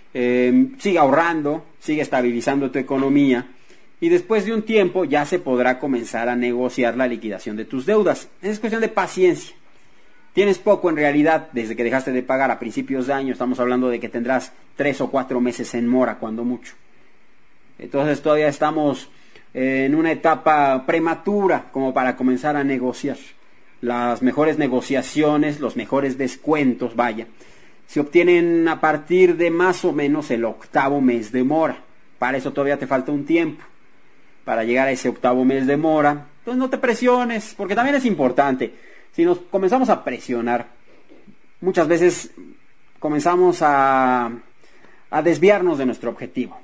Sigue ahorrando, sigue estabilizando tu economía. Y después de un tiempo ya se podrá comenzar a negociar la liquidación de tus deudas. Es cuestión de paciencia. Tienes poco en realidad desde que dejaste de pagar a principios de año. Estamos hablando de que tendrás 3 o 4 meses en mora, cuando mucho. Entonces todavía estamos en una etapa prematura como para comenzar a negociar. Las mejores negociaciones, los mejores descuentos, vaya, se obtienen a partir de más o menos el 8º mes de mora. Para eso todavía te falta un tiempo. Para llegar a ese 8º mes de mora, pues no te presiones, porque también es importante. Si nos comenzamos a presionar, muchas veces comenzamos a desviarnos de nuestro objetivo.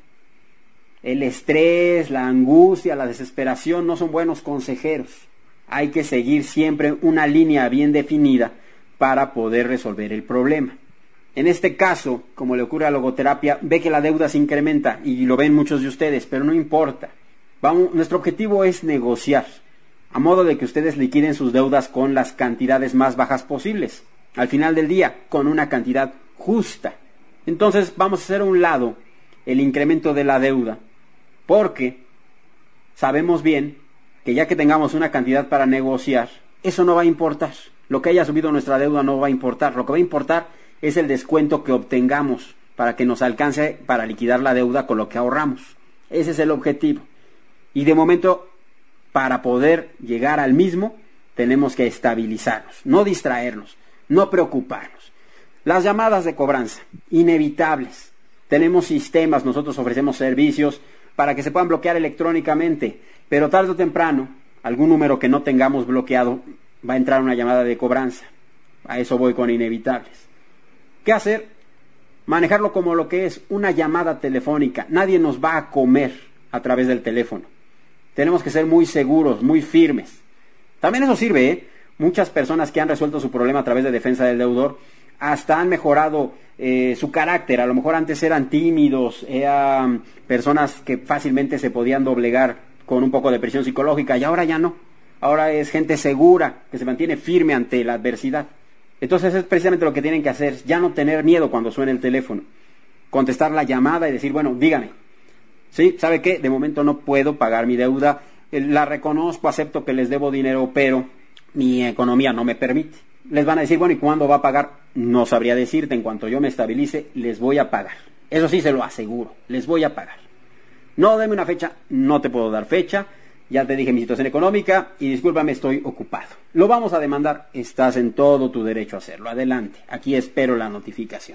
El estrés, la angustia, la desesperación no son buenos consejeros. Hay que seguir siempre una línea bien definida para poder resolver el problema. En este caso, como le ocurre a logoterapia, ve que la deuda se incrementa y lo ven muchos de ustedes, pero no importa. Nuestro objetivo es negociar, a modo de que ustedes liquiden sus deudas con las cantidades más bajas posibles. Al final del día, con una cantidad justa. Entonces vamos a hacer a un lado el incremento de la deuda, porque sabemos bien que ya que tengamos una cantidad para negociar, eso no va a importar. Lo que haya subido nuestra deuda no va a importar. Lo que va a importar es el descuento que obtengamos para que nos alcance para liquidar la deuda con lo que ahorramos. Ese es el objetivo. Y de momento, para poder llegar al mismo, tenemos que estabilizarnos, no distraernos, no preocuparnos. Las llamadas de cobranza, inevitables. Tenemos sistemas, nosotros ofrecemos servicios para que se puedan bloquear electrónicamente, pero tarde o temprano, algún número que no tengamos bloqueado, va a entrar una llamada de cobranza. A eso voy con inevitables. ¿Qué hacer? Manejarlo como lo que es una llamada telefónica. Nadie nos va a comer a través del teléfono. Tenemos que ser muy seguros, muy firmes. También eso sirve, ¿eh? Muchas personas que han resuelto su problema a través de defensa del deudor hasta han mejorado su carácter. A lo mejor antes eran tímidos, eran personas que fácilmente se podían doblegar con un poco de presión psicológica, y ahora ya no. Ahora es gente segura, que se mantiene firme ante la adversidad. Entonces es precisamente lo que tienen que hacer, ya no tener miedo cuando suene el teléfono. Contestar la llamada y decir, bueno, dígame. ¿Sí? ¿Sabe qué? De momento no puedo pagar mi deuda, la reconozco, acepto que les debo dinero, pero mi economía no me permite. Les van a decir, bueno, ¿y cuándo va a pagar? No sabría decirte, en cuanto yo me estabilice, les voy a pagar. Eso sí se lo aseguro, les voy a pagar. No, deme una fecha, no te puedo dar fecha, ya te dije mi situación económica y discúlpame, estoy ocupado. Lo vamos a demandar, estás en todo tu derecho a hacerlo, adelante, aquí espero la notificación.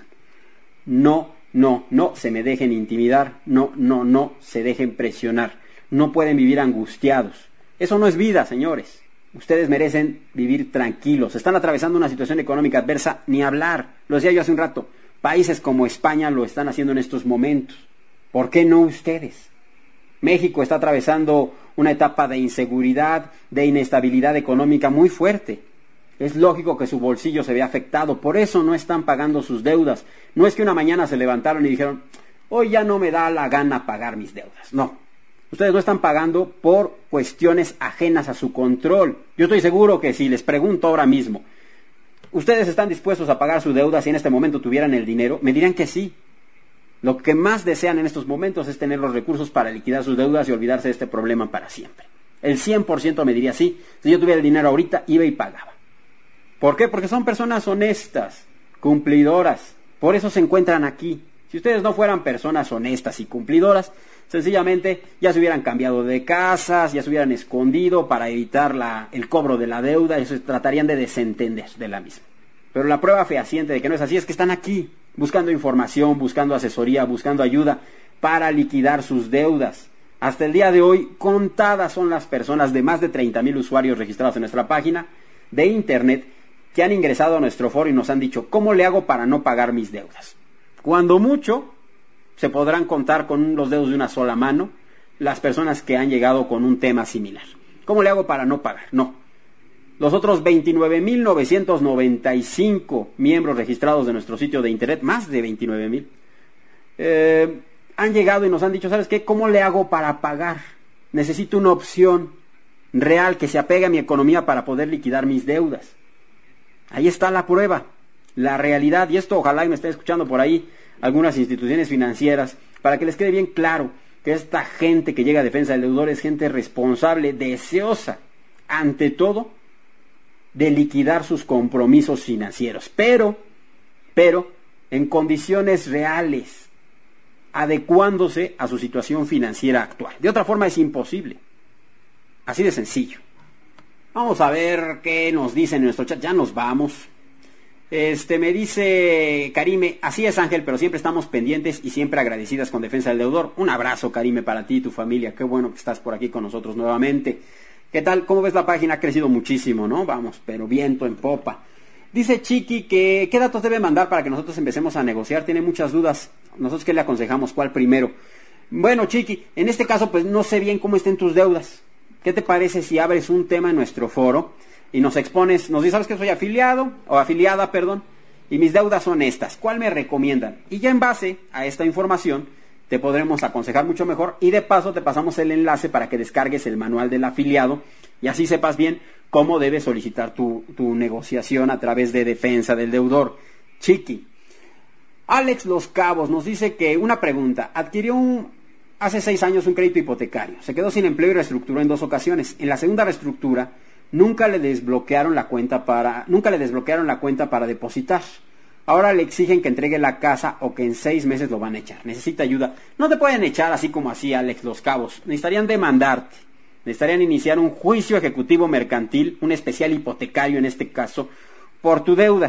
No se me dejen intimidar, no se dejen presionar, no pueden vivir angustiados. Eso no es vida, señores. Ustedes merecen vivir tranquilos. Están atravesando una situación económica adversa, ni hablar. Lo decía yo hace un rato. Países como España lo están haciendo en estos momentos. ¿Por qué no ustedes? México está atravesando una etapa de inseguridad, de inestabilidad económica muy fuerte. Es lógico que su bolsillo se vea afectado. Por eso no están pagando sus deudas. No es que una mañana se levantaron y dijeron, hoy ya no me da la gana pagar mis deudas. No. Ustedes no están pagando por cuestiones ajenas a su control. Yo estoy seguro que si les pregunto ahora mismo, ¿ustedes están dispuestos a pagar su deuda si en este momento tuvieran el dinero? Me dirán que sí. Lo que más desean en estos momentos es tener los recursos para liquidar sus deudas y olvidarse de este problema para siempre. El 100% me diría sí. Si yo tuviera el dinero ahorita, iba y pagaba. ¿Por qué? Porque son personas honestas, cumplidoras. Por eso se encuentran aquí. Si ustedes no fueran personas honestas y cumplidoras, sencillamente ya se hubieran cambiado de casas, ya se hubieran escondido para evitar el cobro de la deuda, y se tratarían de desentender de la misma. Pero la prueba fehaciente de que no es así es que están aquí, buscando información, buscando asesoría, buscando ayuda para liquidar sus deudas. Hasta el día de hoy, contadas son las personas de más de 30,000 usuarios registrados en nuestra página de internet que han ingresado a nuestro foro y nos han dicho, ¿cómo le hago para no pagar mis deudas? Cuando mucho, se podrán contar con los dedos de una sola mano las personas que han llegado con un tema similar. ¿Cómo le hago para no pagar? No. Los otros 29,995 miembros registrados de nuestro sitio de internet, más de 29,000, han llegado y nos han dicho, ¿sabes qué? ¿Cómo le hago para pagar? Necesito una opción real que se apegue a mi economía para poder liquidar mis deudas. Ahí está la prueba, la realidad, y esto ojalá y me esté escuchando por ahí algunas instituciones financieras, para que les quede bien claro que esta gente que llega a defensa del deudor es gente responsable, deseosa, ante todo, de liquidar sus compromisos financieros, pero en condiciones reales, adecuándose a su situación financiera actual. De otra forma es imposible. Así de sencillo. Vamos a ver qué nos dicen en nuestro chat. Ya nos vamos. Me dice Karime, así es Ángel, pero siempre estamos pendientes y siempre agradecidas con Defensa del Deudor. Un abrazo, Karime, para ti y tu familia. Qué bueno que estás por aquí con nosotros nuevamente. ¿Qué tal? ¿Cómo ves la página? Ha crecido muchísimo, ¿no? Vamos, pero viento en popa. Dice Chiqui que ¿qué datos debe mandar para que nosotros empecemos a negociar? Tiene muchas dudas. ¿Nosotros qué le aconsejamos? ¿Cuál primero? Bueno, Chiqui, en este caso pues no sé bien cómo estén tus deudas. ¿Qué te parece si abres un tema en nuestro foro y nos expones, nos dices, ¿sabes que soy afiliado o afiliada, y mis deudas son estas? ¿Cuál me recomiendan? Y ya en base a esta información te podremos aconsejar mucho mejor y de paso te pasamos el enlace para que descargues el manual del afiliado y así sepas bien cómo debes solicitar tu negociación a través de Defensa del Deudor. Chiqui. Alex Los Cabos nos dice que una pregunta, adquirió hace 6 años un crédito hipotecario, se quedó sin empleo y reestructuró en 2 ocasiones. En la segunda reestructura nunca le desbloquearon la cuenta para depositar. Ahora le exigen que entregue la casa o que en 6 meses lo van a echar. Necesita ayuda. No te pueden echar así como así, Alex Los Cabos. Necesitarían demandarte. Necesitarían iniciar un juicio ejecutivo mercantil, un especial hipotecario en este caso, por tu deuda.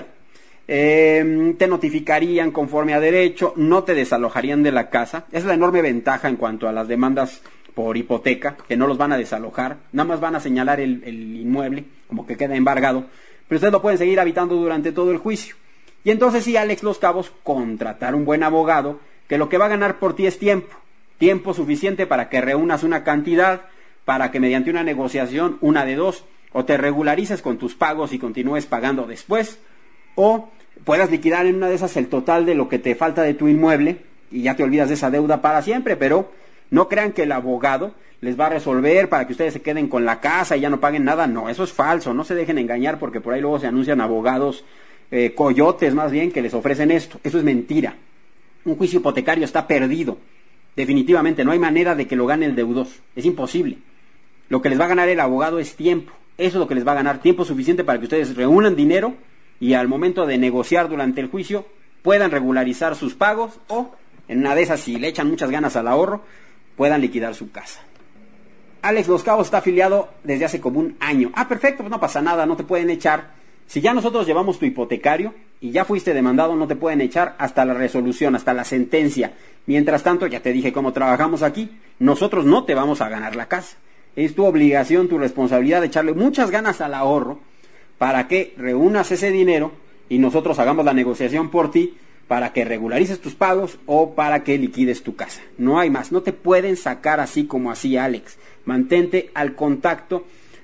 Te notificarían conforme a derecho, no te desalojarían de la casa. Esa es la enorme ventaja en cuanto a las demandas por hipoteca, que no los van a desalojar, nada más van a señalar el inmueble como que queda embargado, pero ustedes lo pueden seguir habitando durante todo el juicio. Y entonces sí, Alex Los Cabos, contratar un buen abogado que lo que va a ganar por ti es tiempo suficiente para que reúnas una cantidad, para que mediante una negociación, una de dos, o te regularices con tus pagos y continúes pagando después, o puedas liquidar en una de esas el total de lo que te falta de tu inmueble y ya te olvidas de esa deuda para siempre. Pero no crean que el abogado les va a resolver para que ustedes se queden con la casa y ya no paguen nada. No, eso es falso. No se dejen engañar porque por ahí luego se anuncian abogados, coyotes más bien, que les ofrecen esto. Eso es mentira. Un juicio hipotecario está perdido. Definitivamente, no hay manera de que lo gane el deudor. Es imposible. Lo que les va a ganar el abogado es tiempo. Eso es lo que les va a ganar, tiempo suficiente para que ustedes reúnan dinero y al momento de negociar durante el juicio puedan regularizar sus pagos o, en una de esas, si le echan muchas ganas al ahorro, puedan liquidar su casa. Alex Los Cabos está afiliado desde hace como 1 año. Ah, perfecto, pues no pasa nada, no te pueden echar. Si ya nosotros llevamos tu hipotecario y ya fuiste demandado, no te pueden echar hasta la resolución, hasta la sentencia. Mientras tanto, ya te dije cómo trabajamos aquí, nosotros no te vamos a ganar la casa. Es tu obligación, tu responsabilidad de echarle muchas ganas al ahorro para que reúnas ese dinero y nosotros hagamos la negociación por ti para que regularices tus pagos o para que liquides tu casa. No hay más, no te pueden sacar así como así, Alex. Mantente en contacto,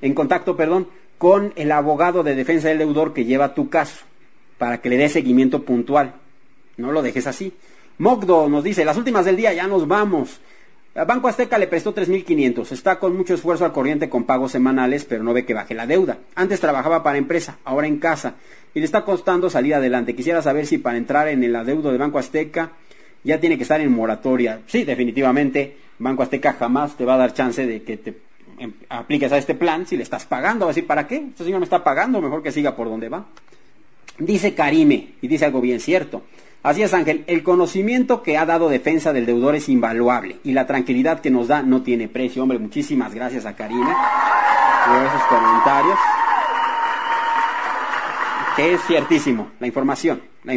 con el abogado de defensa del deudor que lleva tu caso para que le dé seguimiento puntual. No lo dejes así. Mogdo nos dice, las últimas del día, ya nos vamos. Banco Azteca le prestó 3,500. Está con mucho esfuerzo al corriente con pagos semanales, pero no ve que baje la deuda. Antes trabajaba para empresa, ahora en casa, y le está costando salir adelante. Quisiera saber si para entrar en el adeudo de Banco Azteca ya tiene que estar en moratoria. Sí, definitivamente, Banco Azteca jamás te va a dar chance de que te apliques a este plan si le estás pagando. Va a decir, ¿para qué? Este señor me está pagando, mejor que siga por donde va. Dice Karime, y dice algo bien cierto. Así es, Ángel, el conocimiento que ha dado Defensa del Deudor es invaluable y la tranquilidad que nos da no tiene precio. Hombre, muchísimas gracias a Karime por esos comentarios. Que es ciertísimo, la información.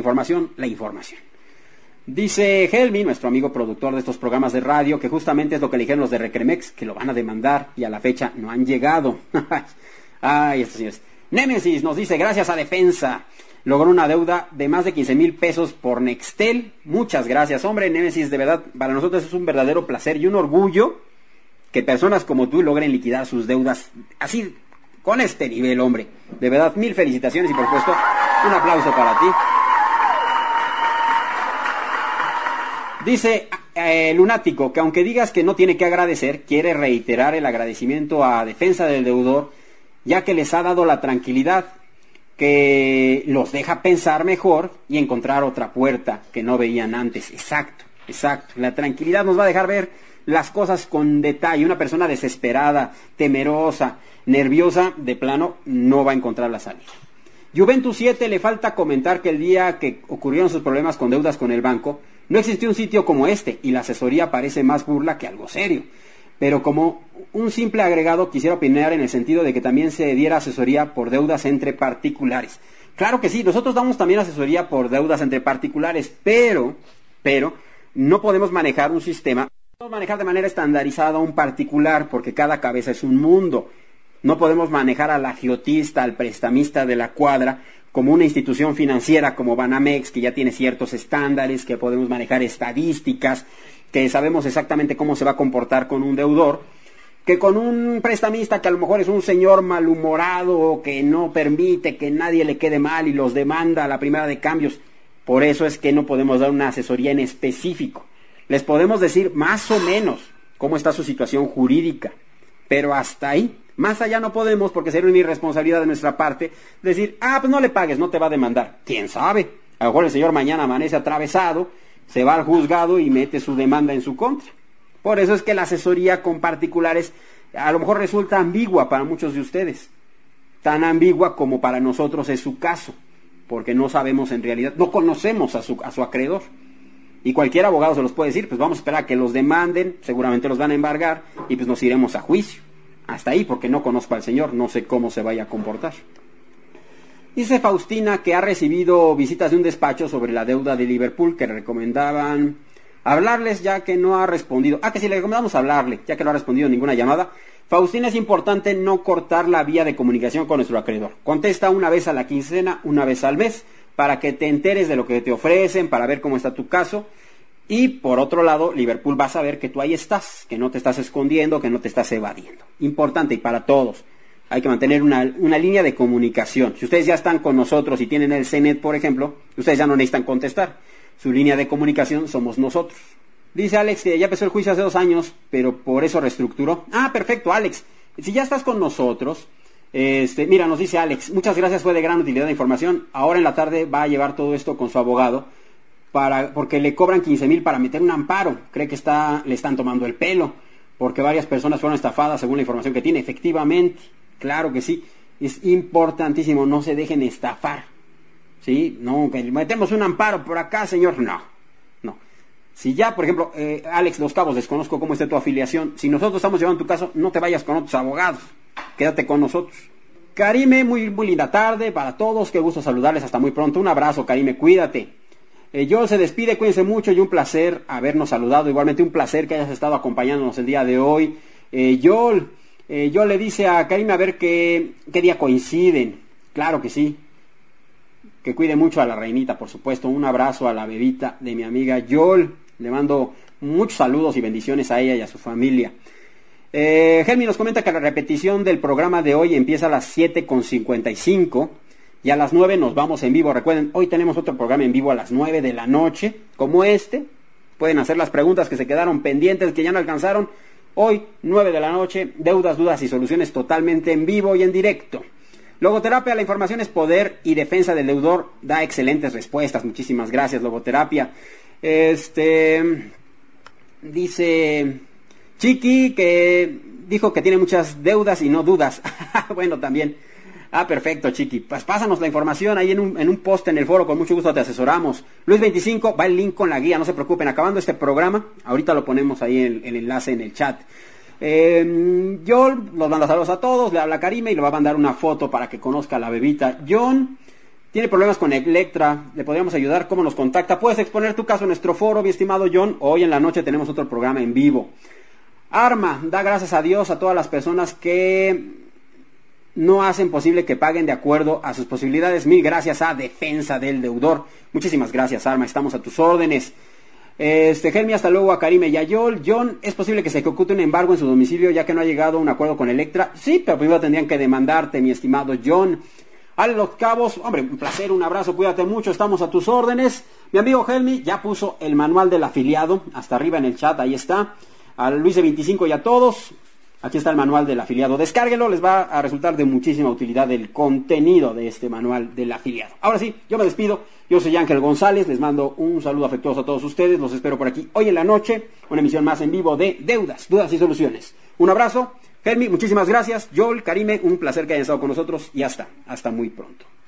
Dice Helmi, nuestro amigo productor de estos programas de radio, que justamente es lo que le dijeron los de Recremex, que lo van a demandar y a la fecha no han llegado. Ay, estos señores. Némesis nos dice, gracias a Defensa, logró una deuda de más de 15,000 pesos por Nextel. Muchas gracias, hombre, Némesis, de verdad, para nosotros es un verdadero placer y un orgullo que personas como tú logren liquidar sus deudas así, con este nivel, hombre. De verdad, 1000 felicitaciones y por supuesto, un aplauso para ti. Dice Lunático que aunque digas que no tiene que agradecer, quiere reiterar el agradecimiento a Defensa del Deudor, ya que les ha dado la tranquilidad que los deja pensar mejor y encontrar otra puerta que no veían antes. Exacto. La tranquilidad nos va a dejar ver las cosas con detalle. Una persona desesperada, temerosa, nerviosa, de plano, no va a encontrar la salida. Juventus 7 le falta comentar que el día que ocurrieron sus problemas con deudas con el banco, no existió un sitio como este y la asesoría parece más burla que algo serio. Pero como un simple agregado quisiera opinar en el sentido de que también se diera asesoría por deudas entre particulares. Claro que sí, nosotros damos también asesoría por deudas entre particulares, pero no podemos manejar un sistema, no podemos manejar de manera estandarizada un particular porque cada cabeza es un mundo. No podemos manejar al agiotista, al prestamista de la cuadra como una institución financiera como Banamex, que ya tiene ciertos estándares, que podemos manejar estadísticas, que sabemos exactamente cómo se va a comportar con un deudor, que con un prestamista que a lo mejor es un señor malhumorado, que no permite que nadie le quede mal y los demanda a la primera de cambios. Por eso es que no podemos dar una asesoría en específico. Les podemos decir más o menos cómo está su situación jurídica, pero hasta ahí. Más allá no podemos porque sería una irresponsabilidad de nuestra parte decir, pues no le pagues, no te va a demandar. ¿Quién sabe? A lo mejor el señor mañana amanece atravesado, se va al juzgado y mete su demanda en su contra. Por eso es que la asesoría con particulares a lo mejor resulta ambigua para muchos de ustedes. Tan ambigua como para nosotros es su caso, porque no sabemos en realidad, no conocemos a su acreedor. Y cualquier abogado se los puede decir, pues vamos a esperar a que los demanden, seguramente los van a embargar y pues nos iremos a juicio. Hasta ahí, porque no conozco al señor, no sé cómo se vaya a comportar. Dice Faustina que ha recibido visitas de un despacho sobre la deuda de Liverpool que recomendaban hablarles ya que no ha respondido. Que si le recomendamos hablarle, ya que no ha respondido ninguna llamada. Faustina, es importante no cortar la vía de comunicación con nuestro acreedor. Contesta una vez a la quincena, una vez al mes, para que te enteres de lo que te ofrecen, para ver cómo está tu caso. Y por otro lado, Liverpool va a saber que tú ahí estás, que no te estás escondiendo, que no te estás evadiendo. Importante y para todos. Hay que mantener una línea de comunicación. Si ustedes ya están con nosotros y tienen el CNET, por ejemplo, ustedes ya no necesitan contestar. Su línea de comunicación somos nosotros. Dice Alex que ya empezó el juicio hace 2 años, pero por eso reestructuró. Perfecto, Alex. Si ya estás con nosotros, mira, nos dice Alex, muchas gracias, fue de gran utilidad la información. Ahora en la tarde va a llevar todo esto con su abogado, porque le cobran 15,000 para meter un amparo. Cree que le están tomando el pelo, porque varias personas fueron estafadas según la información que tiene. Efectivamente, claro que sí. Es importantísimo, no se dejen estafar. ¿Sí? No, que metemos un amparo por acá, señor. No. Si ya, por ejemplo, Alex Los Cabos, desconozco cómo esté tu afiliación. Si nosotros estamos llevando tu caso, no te vayas con otros abogados. Quédate con nosotros. Karime, muy, muy linda tarde para todos. Qué gusto saludarles. Hasta muy pronto. Un abrazo, Karime. Cuídate. Joel se despide, cuídense mucho y un placer habernos saludado. Igualmente un placer que hayas estado acompañándonos el día de hoy. Joel le dice a Karime a ver qué día coinciden. Claro que sí. Que cuide mucho a la reinita, por supuesto. Un abrazo a la bebita de mi amiga Joel. Le mando muchos saludos y bendiciones a ella y a su familia. Germi nos comenta que la repetición del programa de hoy empieza a las 7:55 y a las 9 nos vamos en vivo. Recuerden, hoy tenemos otro programa en vivo a las 9 de la noche, como este. Pueden hacer las preguntas que se quedaron pendientes, que ya no alcanzaron. Hoy, 9 de la noche, deudas, dudas y soluciones totalmente en vivo y en directo. Logoterapia, la información es poder y Defensa del Deudor da excelentes respuestas. Muchísimas gracias, Logoterapia. Dice Chiqui que dijo que tiene muchas deudas y no dudas. Bueno, también. Perfecto, Chiqui. Pues pásanos la información ahí en un post en el foro, con mucho gusto te asesoramos. Luis 25, va el link con la guía, no se preocupen. Acabando este programa, ahorita lo ponemos ahí el enlace en el chat. John los manda saludos a todos, le habla Karime y le va a mandar una foto para que conozca a la bebita. John tiene problemas con Electra, le podríamos ayudar. ¿Cómo nos contacta? Puedes exponer tu caso en nuestro foro, mi estimado John. Hoy en la noche tenemos otro programa en vivo. Arma, da gracias a Dios a todas las personas que no hacen posible que paguen de acuerdo a sus posibilidades. Mil gracias a Defensa del Deudor. Muchísimas gracias, Arma, estamos a tus órdenes. Helmi, hasta luego a Karime y a Yol. John, ¿es posible que se ejecute un embargo en su domicilio ya que no ha llegado a un acuerdo con Electra? Sí, pero primero tendrían que demandarte, mi estimado John. Ale Los Cabos, hombre, un placer, un abrazo, cuídate mucho, estamos a tus órdenes. Mi amigo Helmi ya puso el manual del afiliado hasta arriba en el chat, ahí está. A Luis de 25 y a todos, aquí está el manual del afiliado. Descárguelo, les va a resultar de muchísima utilidad el contenido de este manual del afiliado. Ahora sí, yo me despido. Yo soy Ángel González, les mando un saludo afectuoso a todos ustedes. Los espero por aquí hoy en la noche, una emisión más en vivo de Deudas, Dudas y Soluciones. Un abrazo. Helmi, muchísimas gracias. Joel, Karime, un placer que hayan estado con nosotros y hasta muy pronto.